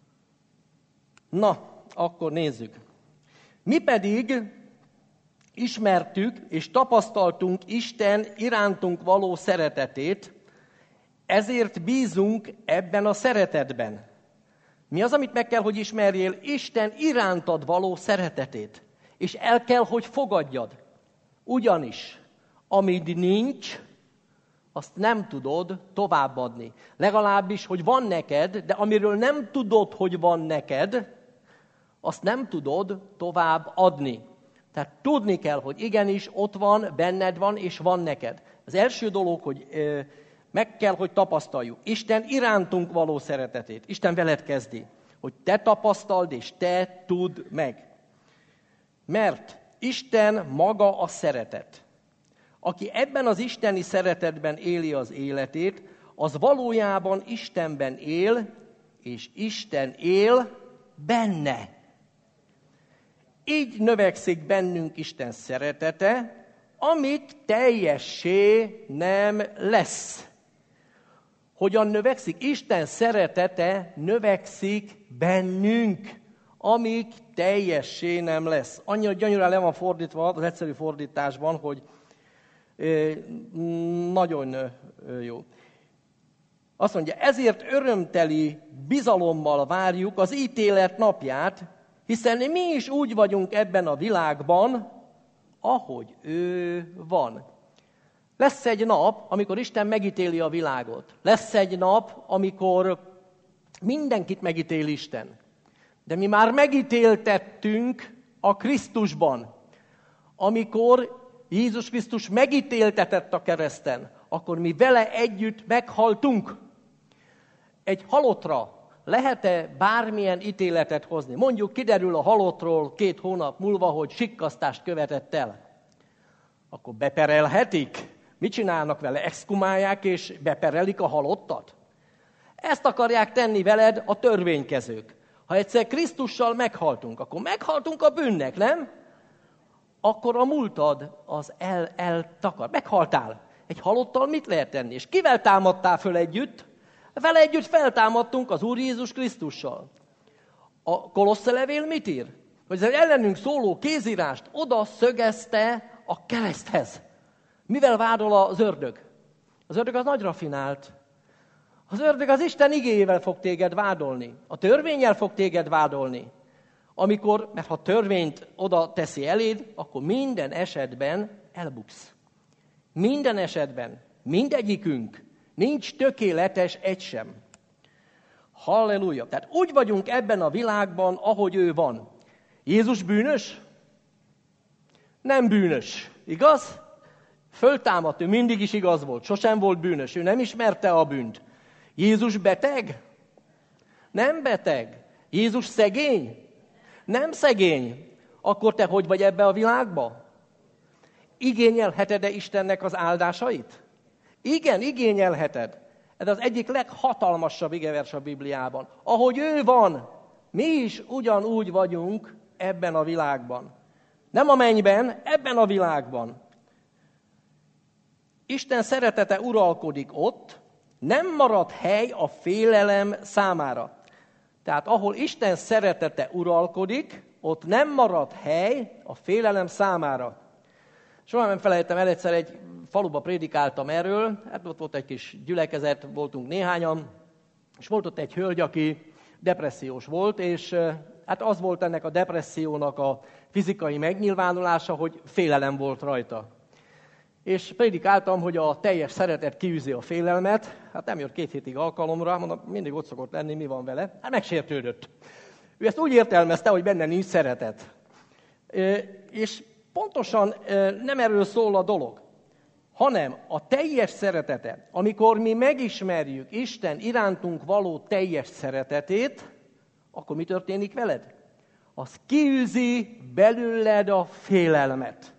S1: Na, akkor nézzük. Mi pedig ismertük és tapasztaltunk Isten irántunk való szeretetét, ezért bízunk ebben a szeretetben. Mi az, amit meg kell, hogy ismerjél? Isten irántad való szeretetét. És el kell, hogy fogadjad. Ugyanis, amíg nincs, azt nem tudod továbbadni. Legalábbis, hogy van neked, de amiről nem tudod, hogy van neked, azt nem tudod tovább adni. Tehát tudni kell, hogy igenis ott van, benned van, és van neked. Az első dolog, hogy meg kell, hogy tapasztaljuk. Isten irántunk való szeretetét. Isten veled kezdi. Hogy te tapasztald, és te tudd meg. Mert Isten maga a szeretet. Aki ebben az isteni szeretetben éli az életét, az valójában Istenben él, és Isten él benne. Így növekszik bennünk Isten szeretete, amit teljessé nem lesz. Hogyan növekszik? Isten szeretete növekszik bennünk, amíg teljessé nem lesz. Annyira gyönyörűen le van fordítva az egyszerű fordításban, hogy nagyon jó. Azt mondja, ezért örömteli bizalommal várjuk az ítélet napját, hiszen mi is úgy vagyunk ebben a világban, ahogy ő van. Lesz egy nap, amikor Isten megítéli a világot. Lesz egy nap, amikor mindenkit megítél Isten. De mi már megítéltettünk a Krisztusban. Amikor Jézus Krisztus megítéltetett a kereszten, akkor mi vele együtt meghaltunk. Egy halottra lehet-e bármilyen ítéletet hozni? Mondjuk kiderül a halottról 2 hónap múlva, hogy sikkasztást követett el. Akkor beperelhetik? Mit csinálnak vele? Exhumálják és beperelik a halottat? Ezt akarják tenni veled a törvénykezők. Ha egyszer Krisztussal meghaltunk, akkor meghaltunk a bűnnek, nem? Akkor a múltad az eltakar. Meghaltál. Egy halottal mit lehet tenni? És kivel támadtál föl együtt? Vele együtt feltámadtunk az Úr Jézus Krisztussal. A Kolosse levél mit ír? Hogy az ellenünk szóló kézírást oda szögezte a kereszthez. Mivel vádol az ördög? Az ördög az nagy rafinált. Az ördög az Isten igéjével fog téged vádolni. A törvénnyel fog téged vádolni. Mert ha törvényt oda teszi eléd, akkor minden esetben elbuksz. Minden esetben, mindegyikünk, nincs tökéletes egy sem. Halleluja! Tehát úgy vagyunk ebben a világban, ahogy ő van. Jézus bűnös? Nem bűnös. Igaz? Föltámadt, ő mindig is igaz volt. Sosem volt bűnös. Ő nem ismerte a bűnt. Jézus beteg? Nem beteg. Jézus szegény? Nem szegény. Akkor te hogy vagy ebbe a világba? Igényelheted-e Istennek az áldásait? Igen, igényelheted. Ez az egyik leghatalmasabb igevers a Bibliában. Ahogy ő van, mi is ugyanúgy vagyunk ebben a világban. Nem a mennyben, ebben a világban. Isten szeretete uralkodik ott, nem marad hely a félelem számára. Tehát ahol Isten szeretete uralkodik, ott nem marad hely a félelem számára. Soha nem felejtem el, egyszer egy faluba prédikáltam erről, hát ott volt egy kis gyülekezet, voltunk néhányan, és volt ott egy hölgy, aki depressziós volt, és hát az volt ennek a depressziónak a fizikai megnyilvánulása, hogy félelem volt rajta. És prédikáltam, hogy a teljes szeretet kiűzi a félelmet, hát nem jött 2 hétig alkalomra, mondom, mindig ott szokott lenni, mi van vele, hát megsértődött. Ő ezt úgy értelmezte, hogy benne nincs szeretet. És pontosan nem erről szól a dolog, hanem a teljes szeretete, amikor mi megismerjük Isten irántunk való teljes szeretetét, akkor mi történik veled? Az kiűzi belőled a félelmet.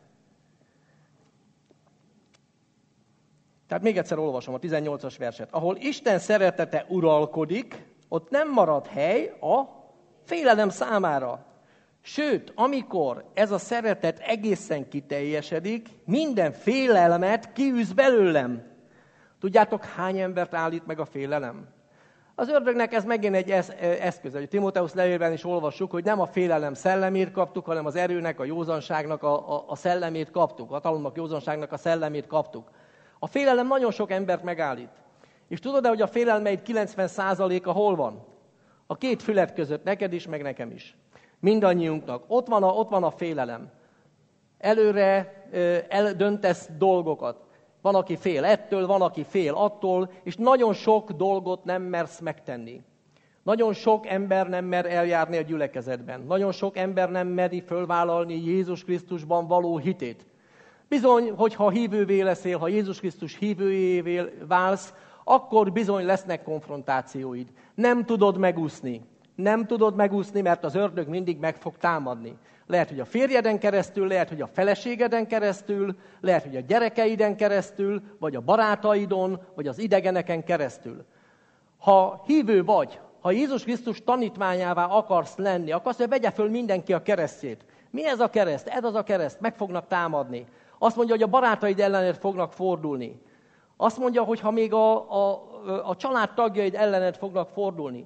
S1: Tehát még egyszer olvasom a 18-as verset. Ahol Isten szeretete uralkodik, ott nem marad hely a félelem számára. Sőt, amikor ez a szeretet egészen kiteljesedik, minden félelmet kiűz belőlem. Tudjátok, hány embert állít meg a félelem? Az ördögnek ez megint egy eszköz. A Timóteusz levélben is olvassuk, hogy nem a félelem szellemét kaptuk, hanem az erőnek, a józanságnak a szellemét kaptuk. A hatalomnak, józanságnak a szellemét kaptuk. A félelem nagyon sok embert megállít. És tudod-e, hogy a félelmeid 90%-a hol van? A 2 füled között, neked is, meg nekem is. Mindannyiunknak. Ott van a félelem. Előre eldöntesz dolgokat. Van, aki fél ettől, van, aki fél attól, és nagyon sok dolgot nem mersz megtenni. Nagyon sok ember nem mer eljárni a gyülekezetben. Nagyon sok ember nem meri fölvállalni Jézus Krisztusban való hitét. Bizony, hogyha hívővé leszel, ha Jézus Krisztus hívőjévé válsz, akkor bizony lesznek konfrontációid. Nem tudod megúszni. Nem tudod megúszni, mert az ördög mindig meg fog támadni. Lehet, hogy a férjeden keresztül, lehet, hogy a feleségeden keresztül, lehet, hogy a gyerekeiden keresztül, vagy a barátaidon, vagy az idegeneken keresztül. Ha hívő vagy, ha Jézus Krisztus tanítványává akarsz lenni, akarsz, hogy vegye föl mindenki a keresztjét. Mi ez a kereszt? Ez az a kereszt, meg fognak támadni. Azt mondja, hogy a barátaid ellened fognak fordulni. Azt mondja, hogy ha még a család tagjaid ellened fognak fordulni.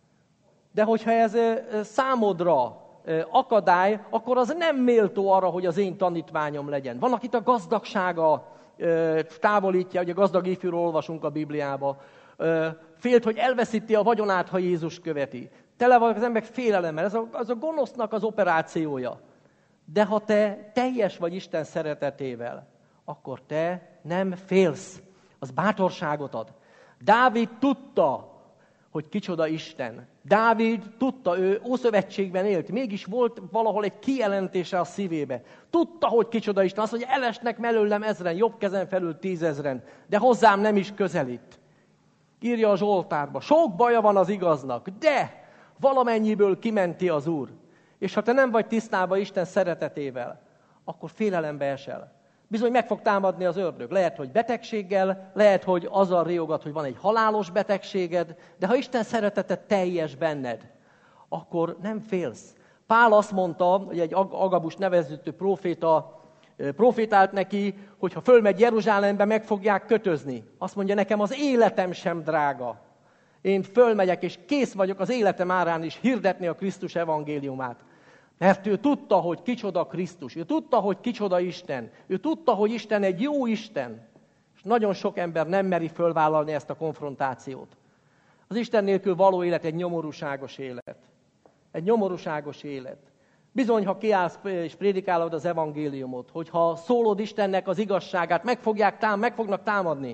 S1: De hogyha ez számodra akadály, akkor az nem méltó arra, hogy az én tanítványom legyen. Van, akit a gazdagsága távolítja, ugye gazdag ifjúról olvasunk a Bibliába. Félt, hogy elveszíti a vagyonát, ha Jézus követi. Tele vannak az emberek félelemmel. Ez a gonosznak az operációja. De ha te teljes vagy Isten szeretetével, akkor te nem félsz. Az bátorságot ad. Dávid tudta, hogy kicsoda Isten. Dávid tudta, ő Ószövetségben élt, mégis volt valahol egy kijelentése a szívébe. Tudta, hogy kicsoda Isten. Azt mondja, elesnek mellőlem 1000-en, jobb kezem felül 10 000-en, de hozzám nem is közelít. Írja a Zsoltárba, sok baja van az igaznak, de valamennyiből kimenti az Úr. És ha te nem vagy tisztában Isten szeretetével, akkor félelembe esel. Bizony meg fog támadni az ördög. Lehet, hogy betegséggel, lehet, hogy azzal riogat, hogy van egy halálos betegséged, de ha Isten szeretete teljes benned, akkor nem félsz. Pál azt mondta, hogy egy Agabus nevezetű próféta profétált neki, hogy ha fölmegy Jeruzsálembe, meg fogják kötözni. Azt mondja, nekem az életem sem drága. Én fölmegyek, és kész vagyok az életem árán is hirdetni a Krisztus evangéliumát. Mert ő tudta, hogy kicsoda Krisztus, ő tudta, hogy kicsoda Isten, ő tudta, hogy Isten egy jó Isten, és nagyon sok ember nem meri fölvállalni ezt a konfrontációt. Az Isten nélkül való élet egy nyomorúságos élet. Egy nyomorúságos élet. Bizony, ha kiállsz és prédikálod az evangéliumot, hogyha szólod Istennek az igazságát, meg fognak támadni.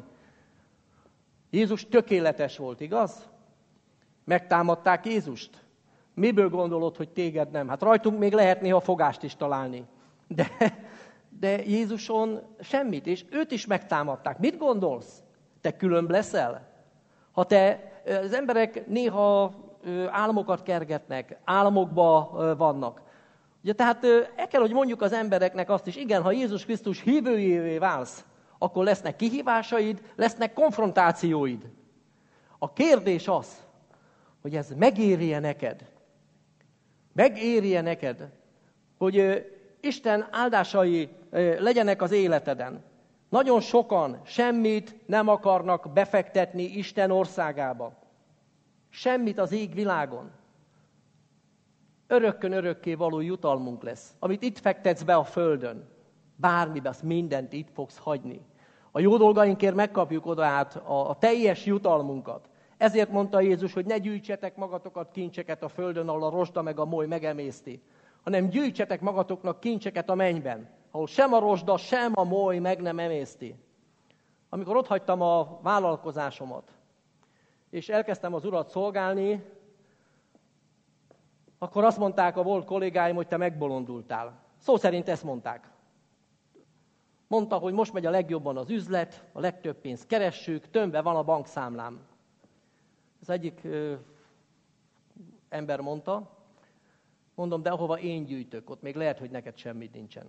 S1: Jézus tökéletes volt, igaz? Megtámadták Jézust. Miből gondolod, hogy téged nem? Hát rajtunk még lehet néha fogást is találni. De Jézuson semmit, és őt is megtámadták. Mit gondolsz? Te különb leszel? Ha az emberek néha álmokat kergetnek, álmokba vannak. Ugye, tehát el kell, hogy mondjuk az embereknek azt is, igen, ha Jézus Krisztus hívőjévé válsz, akkor lesznek kihívásaid, lesznek konfrontációid. A kérdés az, hogy ez megéri-e neked? Megéri-e neked, hogy Isten áldásai legyenek az életeden? Nagyon sokan semmit nem akarnak befektetni Isten országába. Semmit az égvilágon. Örökkön örökké való jutalmunk lesz. Amit itt fektetsz be a földön, bármibe, azt mindent itt fogsz hagyni. A jó dolgainkért megkapjuk oda át a teljes jutalmunkat. Ezért mondta Jézus, hogy ne gyűjtsetek magatokat kincseket a földön, ahol a rozsda meg a moly megemészti, hanem gyűjtsetek magatoknak kincseket a mennyben, ahol sem a rozsda, sem a moly meg nem emészti. Amikor otthagytam a vállalkozásomat, és elkezdtem az Urat szolgálni, akkor azt mondták a volt kollégáim, hogy te megbolondultál. Szó szerint ezt mondták. Mondta, hogy most megy a legjobban az üzlet, a legtöbb pénzt keressük, tömbbe van a bankszámlám. Az egyik ember mondta, mondom, de ahova én gyűjtök, ott még lehet, hogy neked semmit nincsen.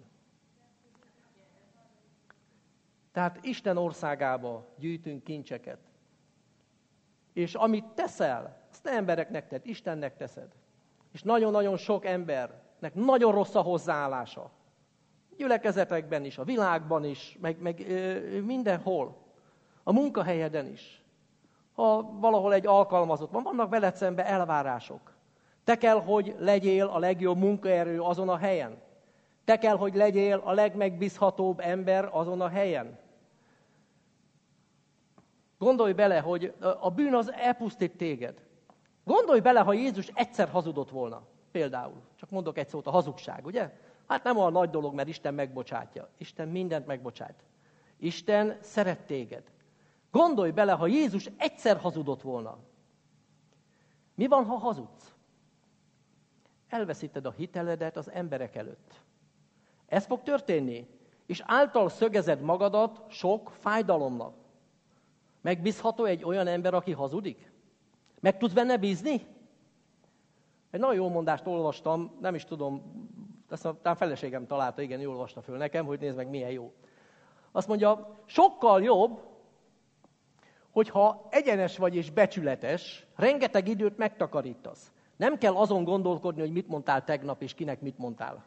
S1: Tehát Isten országába gyűjtünk kincseket. És amit teszel, azt ne embereknek tedd, Istennek teszed. És nagyon-nagyon sok embernek nagyon rossz a hozzáállása. Gyülekezetekben is, a világban is, meg mindenhol. A munkahelyeden is. Ha valahol egy alkalmazott van, vannak veled szemben elvárások. Te kell, hogy legyél a legjobb munkaerő azon a helyen. Te kell, hogy legyél a legmegbízhatóbb ember azon a helyen. Gondolj bele, hogy a bűn az elpusztít téged. Gondolj bele, ha Jézus egyszer hazudott volna. Például. Csak mondok egy szót, a hazugság, ugye? Hát nem olyan nagy dolog, mert Isten megbocsátja. Isten mindent megbocsát. Isten szeret téged. Gondolj bele, ha Jézus egyszer hazudott volna. Mi van, ha hazudsz? Elveszíted a hiteledet az emberek előtt. Ez fog történni, és által szögezed magadat sok fájdalomnak. Megbízható egy olyan ember, aki hazudik? Meg tudsz benne bízni? Egy nagyon jó mondást olvastam, nem is tudom, talán feleségem találta, igen, jól olvasta föl nekem, hogy nézd meg, milyen jó. Azt mondja, sokkal jobb, hogyha egyenes vagy és becsületes, rengeteg időt megtakarítasz. Nem kell azon gondolkodni, hogy mit mondtál tegnap, és kinek mit mondtál.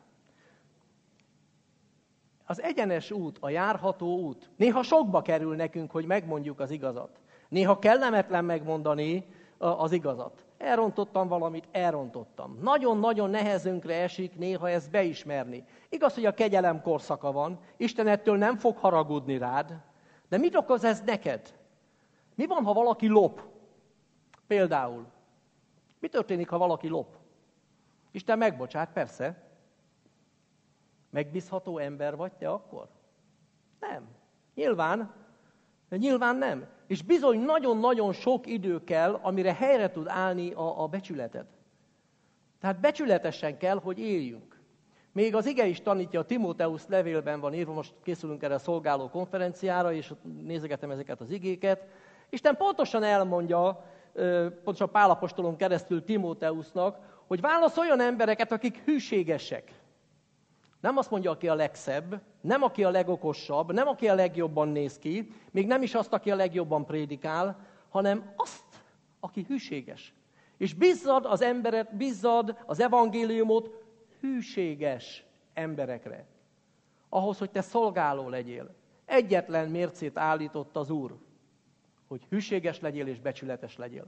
S1: Az egyenes út, a járható út, néha sokba kerül nekünk, hogy megmondjuk az igazat. Néha kellemetlen megmondani az igazat. Elrontottam valamit, elrontottam. Nagyon-nagyon nehezünkre esik néha ezt beismerni. Igaz, hogy a kegyelem korszaka van, Isten ettől nem fog haragudni rád, de mit okoz ez neked? Mi van, ha valaki lop? Például. Mi történik, ha valaki lop? Isten megbocsát, persze. Megbízható ember vagy te akkor? Nem. Nyilván nem. És bizony nagyon-nagyon sok idő kell, amire helyre tud állni a becsületed. Tehát becsületesen kell, hogy éljünk. Még az ige is tanítja, a Timóteusz levélben van írva, most készülünk erre a szolgáló konferenciára, és nézegetem ezeket az igéket. Isten pontosan elmondja, pontosan Pál apostolon keresztül Timóteusznak, hogy válaszoljon embereket, akik hűségesek. Nem azt mondja, aki a legszebb, nem aki a legokosabb, nem aki a legjobban néz ki, még nem is azt, aki a legjobban prédikál, hanem azt, aki hűséges. És bízzad az emberet, bízzad az evangéliumot hűséges emberekre. Ahhoz, hogy te szolgáló legyél. Egyetlen mércét állított az Úr, hogy hűséges legyél és becsületes legyél.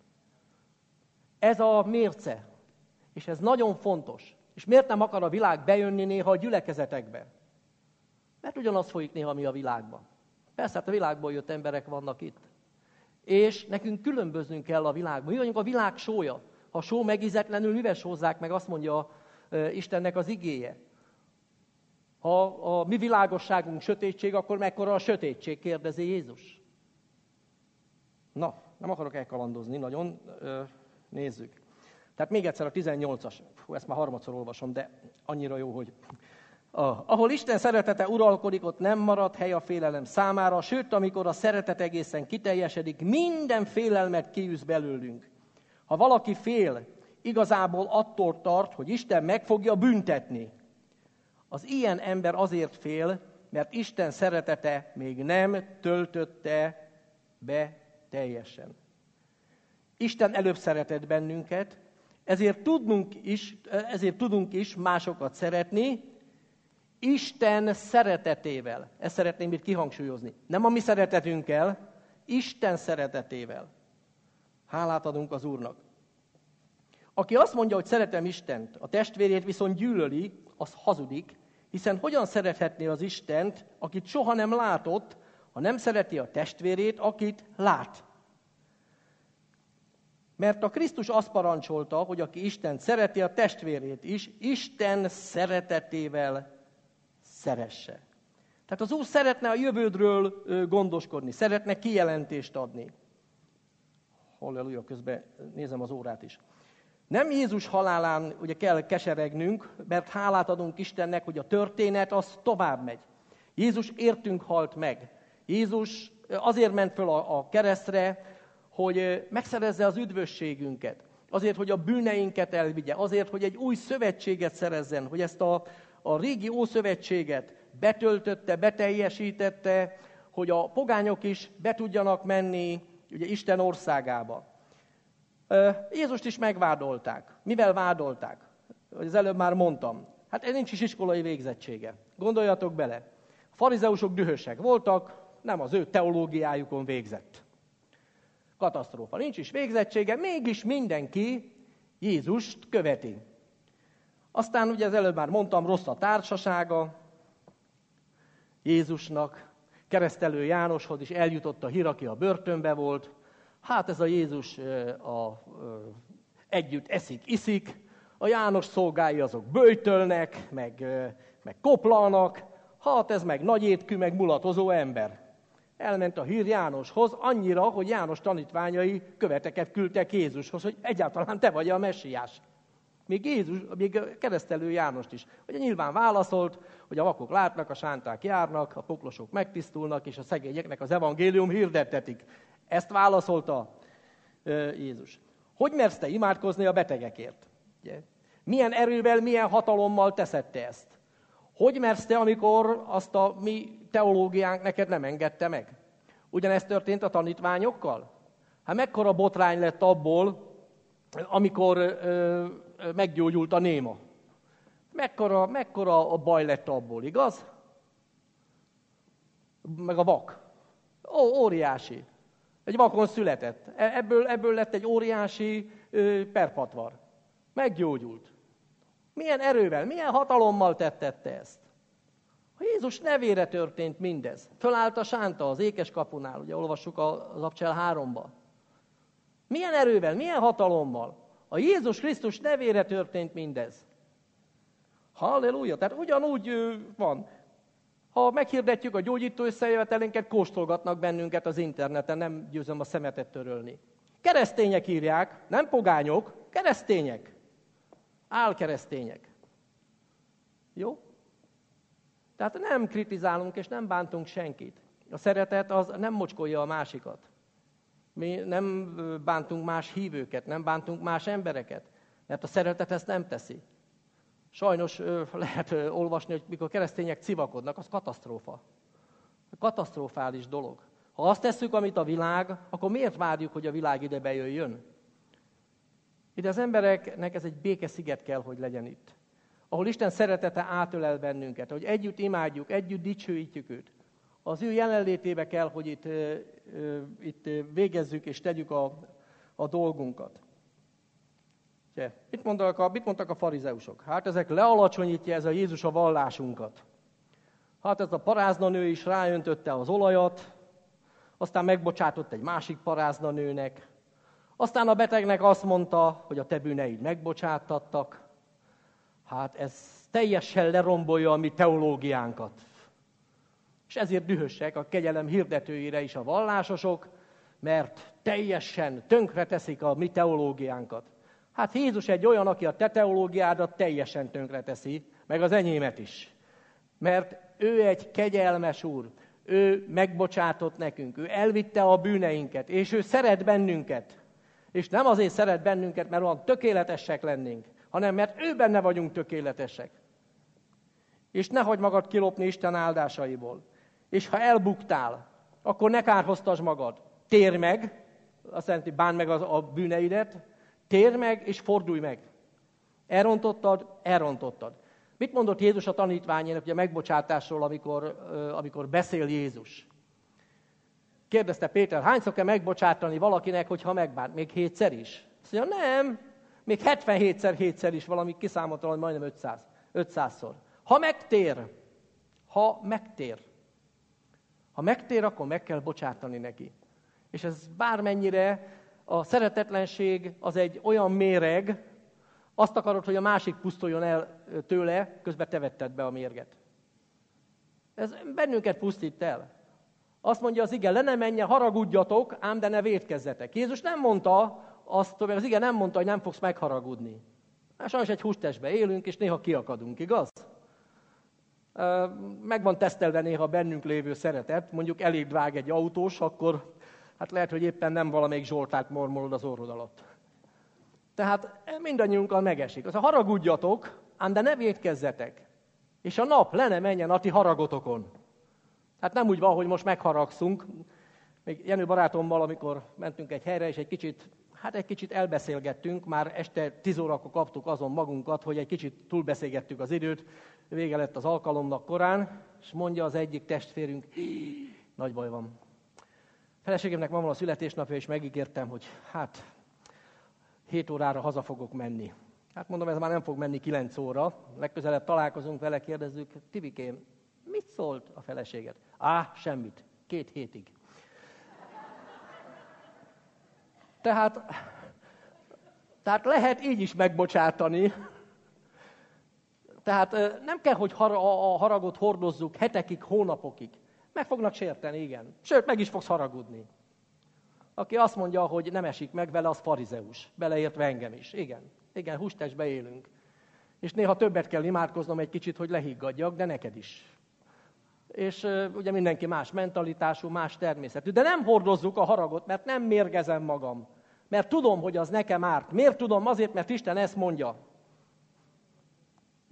S1: Ez a mérce, és ez nagyon fontos. És miért nem akar a világ bejönni néha a gyülekezetekbe? Mert ugyanaz folyik néha, mi a világban. Persze, hát a világból jött emberek vannak itt. És nekünk különböznünk kell a világban. Mi vagyunk a világ sója. Ha a só megízetlenül, mivel sózzák meg, azt mondja Istennek az igéje. Ha a mi világosságunk sötétség, akkor mekkora a sötétség, kérdezi Jézus. Na, nem akarok elkalandozni nagyon, nézzük. Tehát még egyszer a 18-as, ezt már harmadszor olvasom, de annyira jó, hogy... Ahol Isten szeretete uralkodik, ott nem marad hely a félelem számára, sőt, amikor a szeretet egészen kiteljesedik, minden félelmet kiűz belőlünk. Ha valaki fél, igazából attól tart, hogy Isten meg fogja büntetni. Az ilyen ember azért fél, mert Isten szeretete még nem töltötte be teljesen. Isten előbb szeretett bennünket, ezért tudunk is másokat szeretni, Isten szeretetével. Ezt szeretném itt kihangsúlyozni. Nem a mi szeretetünkkel, Isten szeretetével. Hálát adunk az Úrnak. Aki azt mondja, hogy szeretem Istent, a testvérét viszont gyűlöli, az hazudik, hiszen hogyan szerethetné az Istent, akit soha nem látott, ha nem szereti a testvérét, akit lát. Mert a Krisztus azt parancsolta, hogy aki Istent szereti, a testvérét is, Isten szeretetével szeresse. Tehát az Úr szeretne a jövődről gondoskodni, szeretne kijelentést adni. Halleluja, közben nézem az órát is. Nem Jézus halálán ugye kell keseregnünk, mert hálát adunk Istennek, hogy a történet az tovább megy. Jézus értünk halt meg. Jézus azért ment föl a keresztre, hogy megszerezze az üdvösségünket. Azért, hogy a bűneinket elvigye. Azért, hogy egy új szövetséget szerezzen. Hogy ezt a régi ószövetséget betöltötte, beteljesítette, hogy a pogányok is be tudjanak menni ugye Isten országába. Jézust is megvádolták. Mivel vádolták? Az előbb már mondtam. Hát nincs is iskolai végzettsége. Gondoljatok bele. A farizeusok dühösek voltak, nem az ő teológiájukon végzett. Katasztrófa. Nincs is végzettsége, mégis mindenki Jézust követi. Aztán ugye az előbb már mondtam, rossz a társasága Jézusnak. Keresztelő Jánoshoz is eljutott a hír, aki a börtönbe volt. Hát ez a Jézus együtt eszik, iszik, a János szolgái azok böjtölnek, meg koplalnak, hát ez meg nagyétkű, meg mulatozó ember. Elment a hír Jánoshoz, annyira, hogy János tanítványai követeket küldtek Jézushoz, hogy egyáltalán te vagy a messiás. Még keresztelő Jánost is. Ugye nyilván válaszolt, hogy a vakok látnak, a sánták járnak, a poklosok megtisztulnak, és a szegényeknek az evangélium hirdettetik. Ezt válaszolta Jézus. Hogy mersz te imádkozni a betegekért? Ugye? Milyen erővel, milyen hatalommal teszed te ezt? Hogy mersz te, amikor azt a mi teológiánk neked nem engedte meg? Ugyanezt történt a tanítványokkal? Hát mekkora botrány lett abból, amikor meggyógyult a néma? Mekkora a baj lett abból, igaz? Meg a vak. Óriási. Egy vakon született. Ebből lett egy óriási perpatvar. Meggyógyult. Milyen erővel, milyen hatalommal tette ezt? A Jézus nevére történt mindez. Fölállt a sánta az ékes kapunál, ugye olvassuk az Abcsel 3-ba. Milyen erővel, milyen hatalommal? A Jézus Krisztus nevére történt mindez. Halleluja! Tehát ugyanúgy van. Ha meghirdetjük a gyógyító összejövetelénket, kóstolgatnak bennünket az interneten, nem győzöm a szemetet törölni. Keresztények írják, nem pogányok, keresztények. Álkeresztények. Jó? Tehát nem kritizálunk és nem bántunk senkit. A szeretet az nem mocskolja a másikat. Mi nem bántunk más hívőket, nem bántunk más embereket, mert a szeretet ezt nem teszi. Sajnos lehet olvasni, hogy mikor keresztények civakodnak, az katasztrófa. Katasztrofális dolog. Ha azt tesszük, amit a világ, akkor miért várjuk, hogy a világ ide bejöjjön? Ide az embereknek ez egy békesziget kell, hogy legyen itt. Ahol Isten szeretete átölel bennünket, hogy együtt imádjuk, együtt dicsőítjük őt. Az ő jelenlétébe kell, hogy itt végezzük és tegyük a dolgunkat. Mit mondtak a farizeusok? Hát ezek lealacsonyítja ez a Jézus a vallásunkat. Hát ez a paráznanő is ráöntötte az olajat, aztán megbocsátott egy másik paráznanőnek, aztán a betegnek azt mondta, hogy a te bűneid megbocsátattak. Hát ez teljesen lerombolja a mi teológiánkat. És ezért dühösek a kegyelem hirdetőire is a vallásosok, mert teljesen tönkreteszik a mi teológiánkat. Hát Jézus egy olyan, aki a te teológiádat teljesen tönkreteszi, meg az enyémet is. Mert ő egy kegyelmes úr, ő megbocsátott nekünk, ő elvitte a bűneinket, és ő szeret bennünket. És nem azért szeret bennünket, mert olyan tökéletesek lennénk, hanem mert ő benne vagyunk tökéletesek. És ne hagyd magad kilopni Isten áldásaiból. És ha elbuktál, akkor ne kárhoztasd magad. Térj meg, azt jelenti, bánd meg a bűneidet, térj meg és fordulj meg. Elrontottad. Mit mondott Jézus a tanítványának ugye a megbocsátásról, amikor beszél Jézus? Kérdezte Péter, hányszor kell megbocsátani valakinek, hogyha megbánt? Még 7-szer is? Azt mondja, nem, még 77-szer is, valami kiszámolta, hogy majdnem 500-szor. Ha megtér, akkor meg kell bocsátani neki. És ez bármennyire a szeretetlenség az egy olyan méreg, azt akarod, hogy a másik pusztuljon el tőle, közben te vetted be a mérget. Ez bennünket pusztít el. Azt mondja az ige, le ne menjen, haragudjatok, ám de ne vétkezzetek. Jézus nem mondta azt, mert az ige nem mondta, hogy nem fogsz megharagudni. Sajnos egy hústestben élünk, és néha kiakadunk, igaz? Meg van tesztelve néha bennünk lévő szeretet, mondjuk elég drág egy autós, akkor hát lehet, hogy éppen nem valamelyik Zsoltárt mormolod az orrod alatt. Tehát mindannyiunkkal megesik. Az, haragudjatok, ám de ne vétkezzetek. És a nap le ne menjen a ti haragotokon. Hát nem úgy van, hogy most megharagszunk. Még Jenő barátommal, amikor mentünk egy helyre, és egy kicsit elbeszélgettünk, már este 10 órakor kaptuk azon magunkat, hogy egy kicsit túlbeszélgettük az időt, vége lett az alkalomnak korán, és mondja az egyik testvérünk, nagy baj van. Feleségemnek ma van a születésnapja, és megígértem, hogy 7 órára haza fogok menni. Hát mondom, ez már nem fog menni 9 óra. Legközelebb találkozunk vele, kérdezzük, Tivikém, mit szólt a feleséged? Semmit. 2 hétig. Tehát lehet így is megbocsátani. Tehát nem kell, hogy a haragot hordozzuk hetekig, hónapokig. Meg fognak sérteni, igen. Sőt, meg is fogsz haragudni. Aki azt mondja, hogy nem esik meg vele, az farizeus. Beleértve engem is. Igen, hústestbe élünk. És néha többet kell imádkoznom egy kicsit, hogy lehiggadjak, de neked is. És ugye mindenki más mentalitású, más természetű. De nem hordozzuk a haragot, mert nem mérgezem magam. Mert tudom, hogy az nekem árt. Miért tudom? Azért, mert Isten ezt mondja.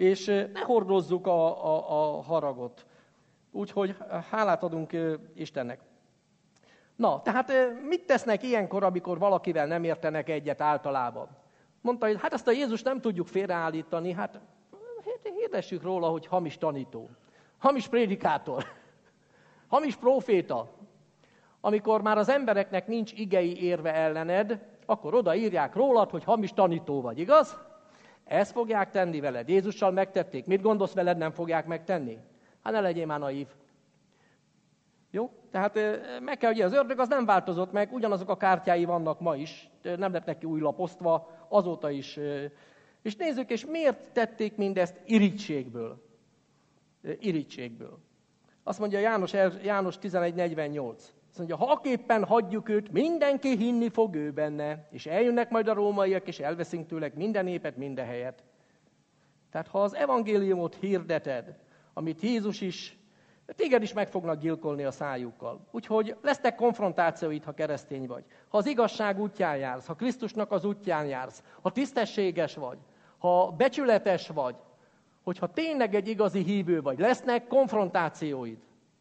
S1: és ne hordozzuk a haragot. Úgyhogy hálát adunk Istennek. Na, tehát mit tesznek ilyenkor, amikor valakivel nem értenek egyet általában? Mondta, hogy hát ezt a Jézus nem tudjuk félreállítani, hát hirdessük róla, hogy hamis tanító, hamis prédikátor, hamis próféta. Amikor már az embereknek nincs igei érve ellened, akkor odaírják rólad, hogy hamis tanító vagy, igaz? Ezt fogják tenni veled. Jézussal megtették. Mit gondolsz, veled nem fogják megtenni? Hát ne legyél már naív. Jó? Tehát meg kell, hogy az ördög az nem változott meg, ugyanazok a kártyái vannak ma is, nem lett neki új laposztva, azóta is. És nézzük, és miért tették mindezt irítségből? Irítségből. Azt mondja János 11.48. Azt mondja, ha aképpen hagyjuk őt, mindenki hinni fog ő benne, és eljönnek majd a rómaiak, és elveszünk tőlek minden népet, minden helyet. Tehát ha az evangéliumot hirdeted, amit Jézus is, téged is meg fognak gyilkolni a szájukkal. Úgyhogy lesznek konfrontációid, ha keresztény vagy. Ha az igazság útján jársz, ha Krisztusnak az útján jársz, ha tisztességes vagy, ha becsületes vagy, hogyha tényleg egy igazi hívő vagy, lesznek konfrontációid.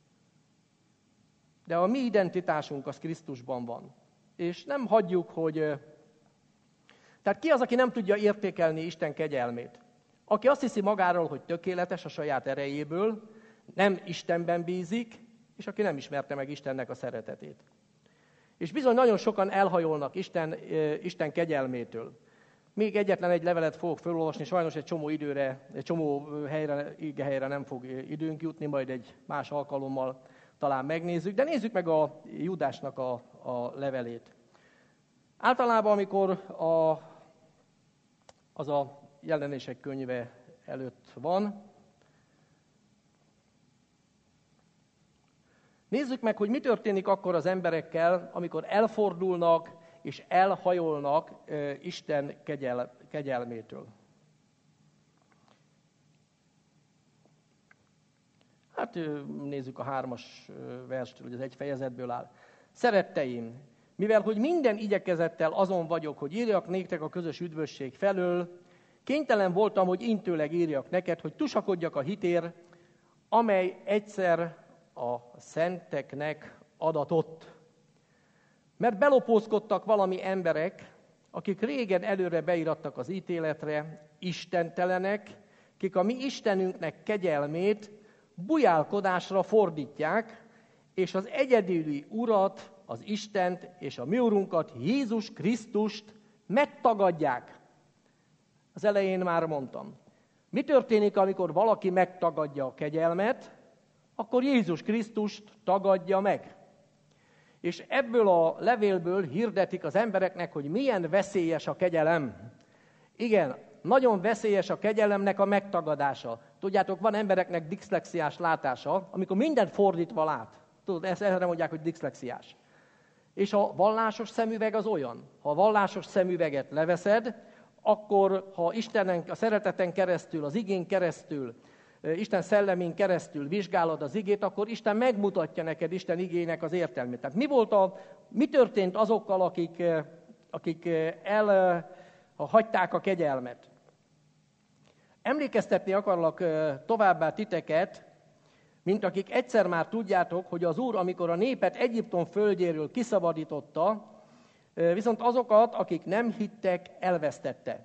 S1: De a mi identitásunk az Krisztusban van. És nem hagyjuk, hogy... Tehát ki az, aki nem tudja értékelni Isten kegyelmét? Aki azt hiszi magáról, hogy tökéletes a saját erejéből, nem Istenben bízik, és aki nem ismerte meg Istennek a szeretetét. És bizony nagyon sokan elhajolnak Isten kegyelmétől. Még egyetlen egy levelet fogok felolvasni, sajnos egy csomó helyre nem fog időnk jutni, majd egy más alkalommal talán megnézzük, de nézzük meg a Júdásnak a levelét. Általában, amikor az a Jelenések könyve előtt van, nézzük meg, hogy mi történik akkor az emberekkel, amikor elfordulnak és elhajolnak Isten kegyelmétől. Hát nézzük a 3. verstől, hogy az egy fejezetből áll. Szeretteim, mivel hogy minden igyekezettel azon vagyok, hogy írjak néktek a közös üdvösség felől, kénytelen voltam, hogy intőleg írjak neked, hogy tusakodjak a hitér, amely egyszer a szenteknek adatott. Mert belopózkodtak valami emberek, akik régen előre beirattak az ítéletre, istentelenek, kik a mi Istenünknek kegyelmét bujálkodásra fordítják, és az egyedüli Urat, az Istent és a mi Urunkat, Jézus Krisztust megtagadják. Az elején már mondtam. Mi történik, amikor valaki megtagadja a kegyelmet? Akkor Jézus Krisztust tagadja meg. És ebből a levélből hirdetik az embereknek, hogy milyen veszélyes a kegyelem. Igen, nagyon veszélyes a kegyelemnek a megtagadása. Tudjátok, van embereknek diszlexiás látása, amikor mindent fordítva lát. Tudod, erre mondják, hogy diszlexiás. És a vallásos szemüveg az olyan. Ha a vallásos szemüveget leveszed, akkor ha Istenen, a szereteten keresztül, az igén keresztül, Isten szellemén keresztül vizsgálod az igét, akkor Isten megmutatja neked Isten igének az értelmét. Tehát mi történt azokkal, akik elhagyták a kegyelmet? Emlékeztetni akarlak továbbá titeket, mint akik egyszer már tudjátok, hogy az Úr, amikor a népet Egyiptom földjéről kiszabadította, viszont azokat, akik nem hittek, elvesztette.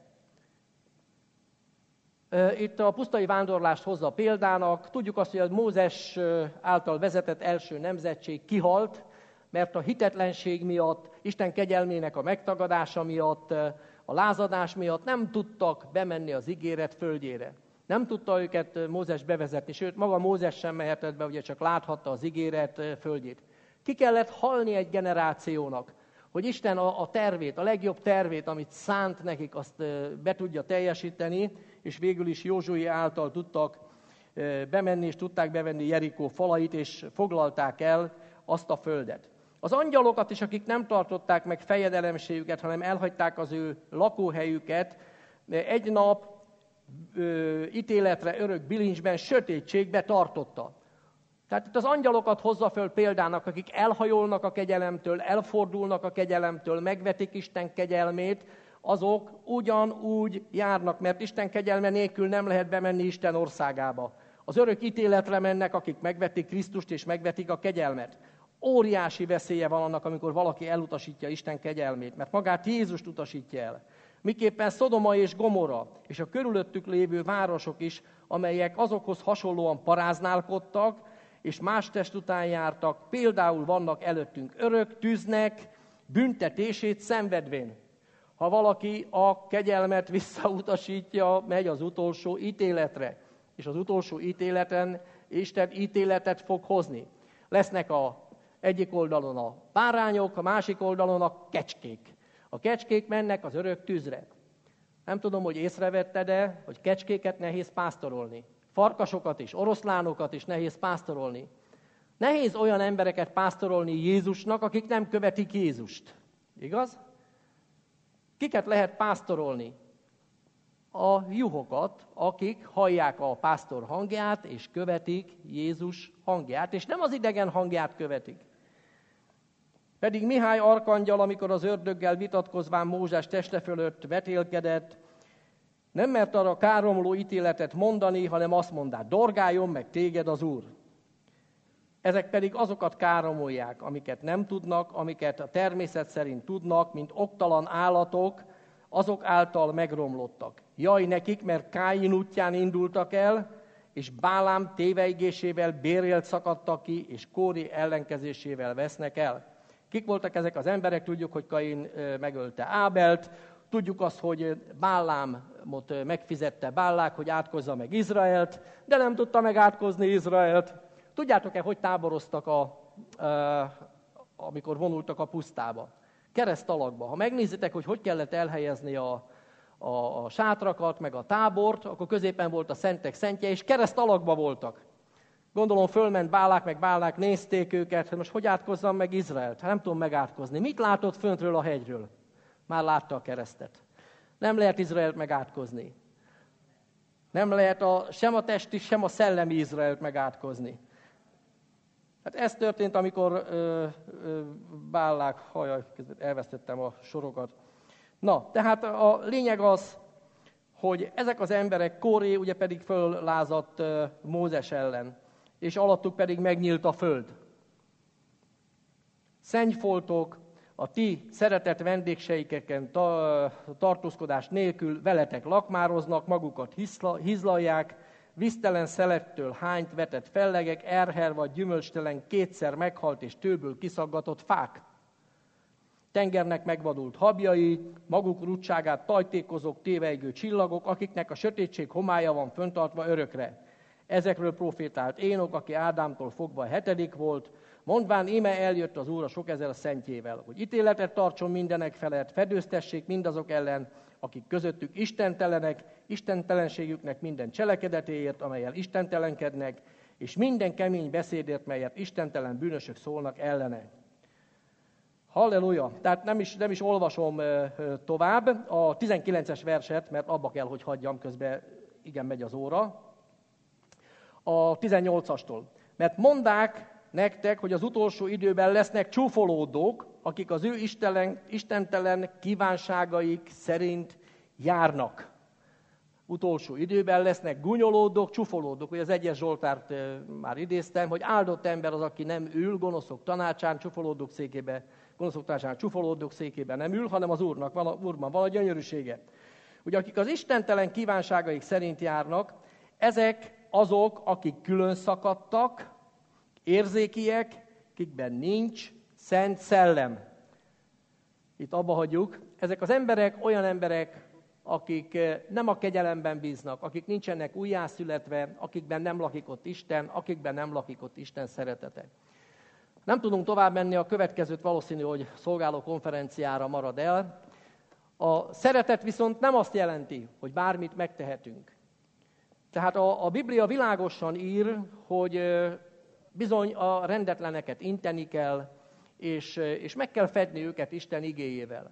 S1: Itt a pusztai vándorlást hozza példának. Tudjuk azt, hogy a Mózes által vezetett első nemzetség kihalt, mert a hitetlenség miatt, Isten kegyelmének a megtagadása miatt, a lázadás miatt nem tudtak bemenni az ígéret földjére. Nem tudta őket Mózes bevezetni, sőt, maga Mózes sem mehetett be, ugye csak láthatta az ígéret földjét. Ki kellett halni egy generációnak, hogy Isten a tervét, a legjobb tervét, amit szánt nekik, azt be tudja teljesíteni, és végül is Józsué által tudtak bemenni, és tudták bevenni Jerikó falait, és foglalták el azt a földet. Az angyalokat is, akik nem tartották meg fejedelemségüket, hanem elhagyták az ő lakóhelyüket, egy nap ítéletre örök bilincsben, sötétségbe tartotta. Tehát itt az angyalokat hozza föl példának, akik elhajolnak a kegyelemtől, elfordulnak a kegyelemtől, megvetik Isten kegyelmét, azok ugyanúgy járnak, mert Isten kegyelme nélkül nem lehet bemenni Isten országába. Az örök ítéletre mennek, akik megvetik Krisztust és megvetik a kegyelmet. Óriási veszélye van annak, amikor valaki elutasítja Isten kegyelmét, mert magát Jézust utasítja el. Miképpen Szodoma és Gomorra és a körülöttük lévő városok is, amelyek azokhoz hasonlóan paráználkodtak, és más test után jártak, például vannak előttünk örök tűznek büntetését szenvedvén. Ha valaki a kegyelmet visszautasítja, megy az utolsó ítéletre. És az utolsó ítéleten Isten ítéletet fog hozni. Lesznek egyik oldalon a bárányok, a másik oldalon a kecskék. A kecskék mennek az örök tűzre. Nem tudom, hogy észrevetted-e, hogy kecskéket nehéz pásztorolni. Farkasokat is, oroszlánokat is nehéz pásztorolni. Nehéz olyan embereket pásztorolni Jézusnak, akik nem követik Jézust. Igaz? Kiket lehet pásztorolni? A juhokat, akik hallják a pásztor hangját, és követik Jézus hangját, és nem az idegen hangját követik. Pedig Mihály arkangyal, amikor az ördöggel vitatkozván Mózes teste fölött vetélkedett, nem mert arra káromló ítéletet mondani, hanem azt mondá, dorgáljon meg téged az Úr. Ezek pedig azokat káromolják, amiket nem tudnak, amiket a természet szerint tudnak, mint oktalan állatok, azok által megromlottak. Jaj nekik, mert Káin útján indultak el, és Bálám téveigésével Bérélt szakadtak ki, és Kóri ellenkezésével vesznek el. Kik voltak ezek az emberek? Tudjuk, hogy Kain megölte Ábelt, tudjuk azt, hogy Bálámot megfizette Bálák, hogy átkozza meg Izraelt, de nem tudta meg átkozni Izraelt. Tudjátok-e, hogy táboroztak, amikor vonultak a pusztába? Kereszt alakba. Ha megnézitek, hogy kellett elhelyezni a sátrakat, meg a tábort, akkor középen volt a szentek szentje, és kereszt alakba voltak. Gondolom fölment Bálák, meg Bálák nézték őket, hogy most hogy átkozzam meg Izraelt? Hát nem tudom megátkozni. Mit látott föntről a hegyről? Már látta a keresztet. Nem lehet Izraelt megátkozni. Nem lehet sem a testi, sem a szellemi Izraelt megátkozni. Hát ez történt, amikor Bálák, elvesztettem a sorokat. Na, tehát a lényeg az, hogy ezek az emberek, Kóré ugye pedig föllázadt Mózes ellen, és alattuk pedig megnyílt a föld. Szennyfoltok, a ti szeretett vendégseikeken tartózkodás nélkül veletek lakmároznak, magukat hizlalják, víztelen szelettől hányt vetett fellegek, erher vagy gyümölcstelen kétszer meghalt és tőből kiszaggatott fák. Tengernek megvadult habjai, maguk rutságát tajtékozók, téveigő csillagok, akiknek a sötétség homálya van föntartva örökre. Ezekről profétált Énok, aki Ádámtól fogva a 7. volt, mondván, íme eljött az Úr a sok ezer szentjével, hogy ítéletet tartson mindenek felett, fedőztessék mindazok ellen, akik közöttük istentelenek, istentelenségüknek minden cselekedetéért, amelyel istentelenkednek, és minden kemény beszédért, melyet istentelen bűnösök szólnak ellene. Halleluja! Tehát nem is olvasom tovább a 19-es verset, mert abba kell, hogy hagyjam, közben igen megy az óra. A 18-astól. Mert mondák nektek, hogy az utolsó időben lesznek csúfolódók, akik az ő istentelen kívánságaik szerint járnak. Utolsó időben lesznek gúnyolódók, csúfolódók. Ugye az 1-es Zsoltárt már idéztem, hogy áldott ember az, aki nem ül gonoszok tanácsán, csúfolódók székébe, gonoszok tanácsán, csúfolódók székében nem ül, hanem az Úrban van a gyönyörűsége. Ugye akik az istentelen kívánságaik szerint járnak, ezek azok, akik külön szakadtak, érzékiek, akikben nincs szent szellem. Itt abba hagyjuk. Ezek az emberek olyan emberek, akik nem a kegyelemben bíznak, akik nincsenek újjászületve, akikben nem lakik ott Isten, akikben nem lakik ott Isten szeretete. Nem tudunk tovább menni, a következőt valószínű, hogy szolgáló konferenciára marad el. A szeretet viszont nem azt jelenti, hogy bármit megtehetünk. Tehát a Biblia világosan ír, hogy bizony a rendetleneket inteni kell, és meg kell fedni őket Isten igéjével.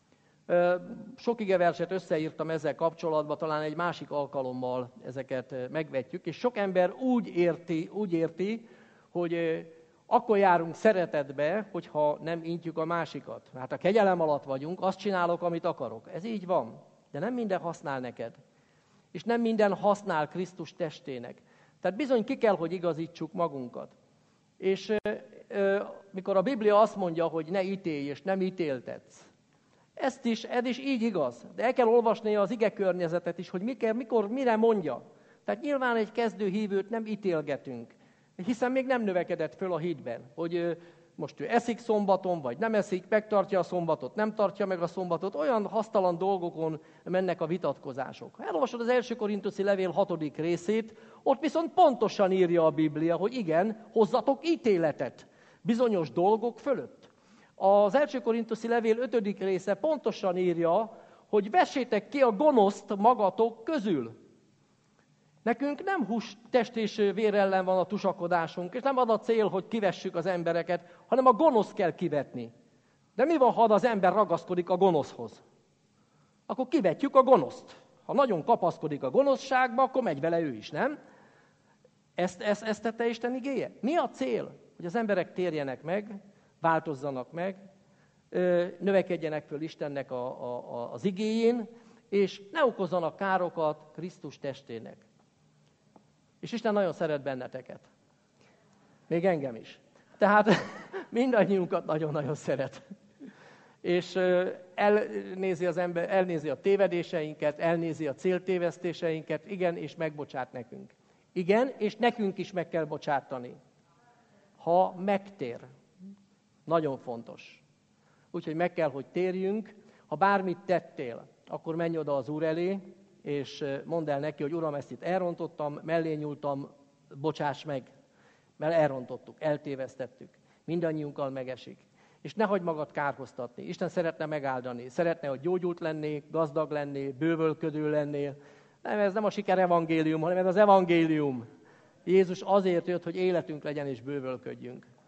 S1: Sok igeverset összeírtam ezzel kapcsolatban, talán egy másik alkalommal ezeket megvetjük, és sok ember úgy érti, hogy Akkor járunk szeretetbe, hogyha nem intjük a másikat. Hát a kegyelem alatt vagyunk, azt csinálok, amit akarok. Ez így van, de nem minden használ neked. És nem minden használ Krisztus testének. Tehát bizony ki kell, hogy igazítsuk magunkat. És mikor a Biblia azt mondja, hogy ne ítélj és nem ítéltetsz, ez is így igaz. De el kell olvasni az ige környezetet is, hogy mikor, mire mondja. Tehát nyilván egy kezdő hívőt nem ítélgetünk, hiszen még nem növekedett föl a hitben, hogy most ő eszik szombaton, vagy nem eszik, megtartja a szombatot, nem tartja meg a szombatot, olyan hasztalan dolgokon mennek a vitatkozások. Ha elolvasod az 1. Korinthusi levél 6. részét, ott viszont pontosan írja a Biblia, hogy igen, hozzatok ítéletet bizonyos dolgok fölött. Az 1. Korinthusi levél 5. része pontosan írja, hogy vessétek ki a gonoszt magatok közül. Nekünk nem hús, test és vér ellen van a tusakodásunk, és nem az a cél, hogy kivessük az embereket, hanem a gonoszt kell kivetni. De mi van, ha az ember ragaszkodik a gonoszhoz? Akkor kivetjük a gonoszt. Ha nagyon kapaszkodik a gonoszságba, akkor megy vele ő is, nem? Ezt tette Isten igéje? Mi a cél? Hogy az emberek térjenek meg, változzanak meg, növekedjenek föl Istennek az igéjén, és ne okozzanak károkat Krisztus testének. És Isten nagyon szeret benneteket. Még engem is. Tehát mindannyiunkat nagyon-nagyon szeret. És elnézi az ember, elnézi a tévedéseinket, elnézi a céltévesztéseinket, igen, és megbocsát nekünk. Igen, és nekünk is meg kell bocsátani. Ha megtér. Nagyon fontos. Úgyhogy meg kell, hogy térjünk. Ha bármit tettél, akkor menj oda az Úr elé, és mondd el neki, hogy Uram, ezt itt elrontottam, mellé nyúltam, bocsáss meg, mert elrontottuk, eltévesztettük. Mindannyiunkkal megesik. És ne hagyd magad kárhoztatni. Isten szeretne megáldani. Szeretne, hogy gyógyult lennél, gazdag lennél, bővölködő lennél. Nem, ez nem a siker evangélium, hanem ez az evangélium. Jézus azért jött, hogy életünk legyen és bővölködjünk.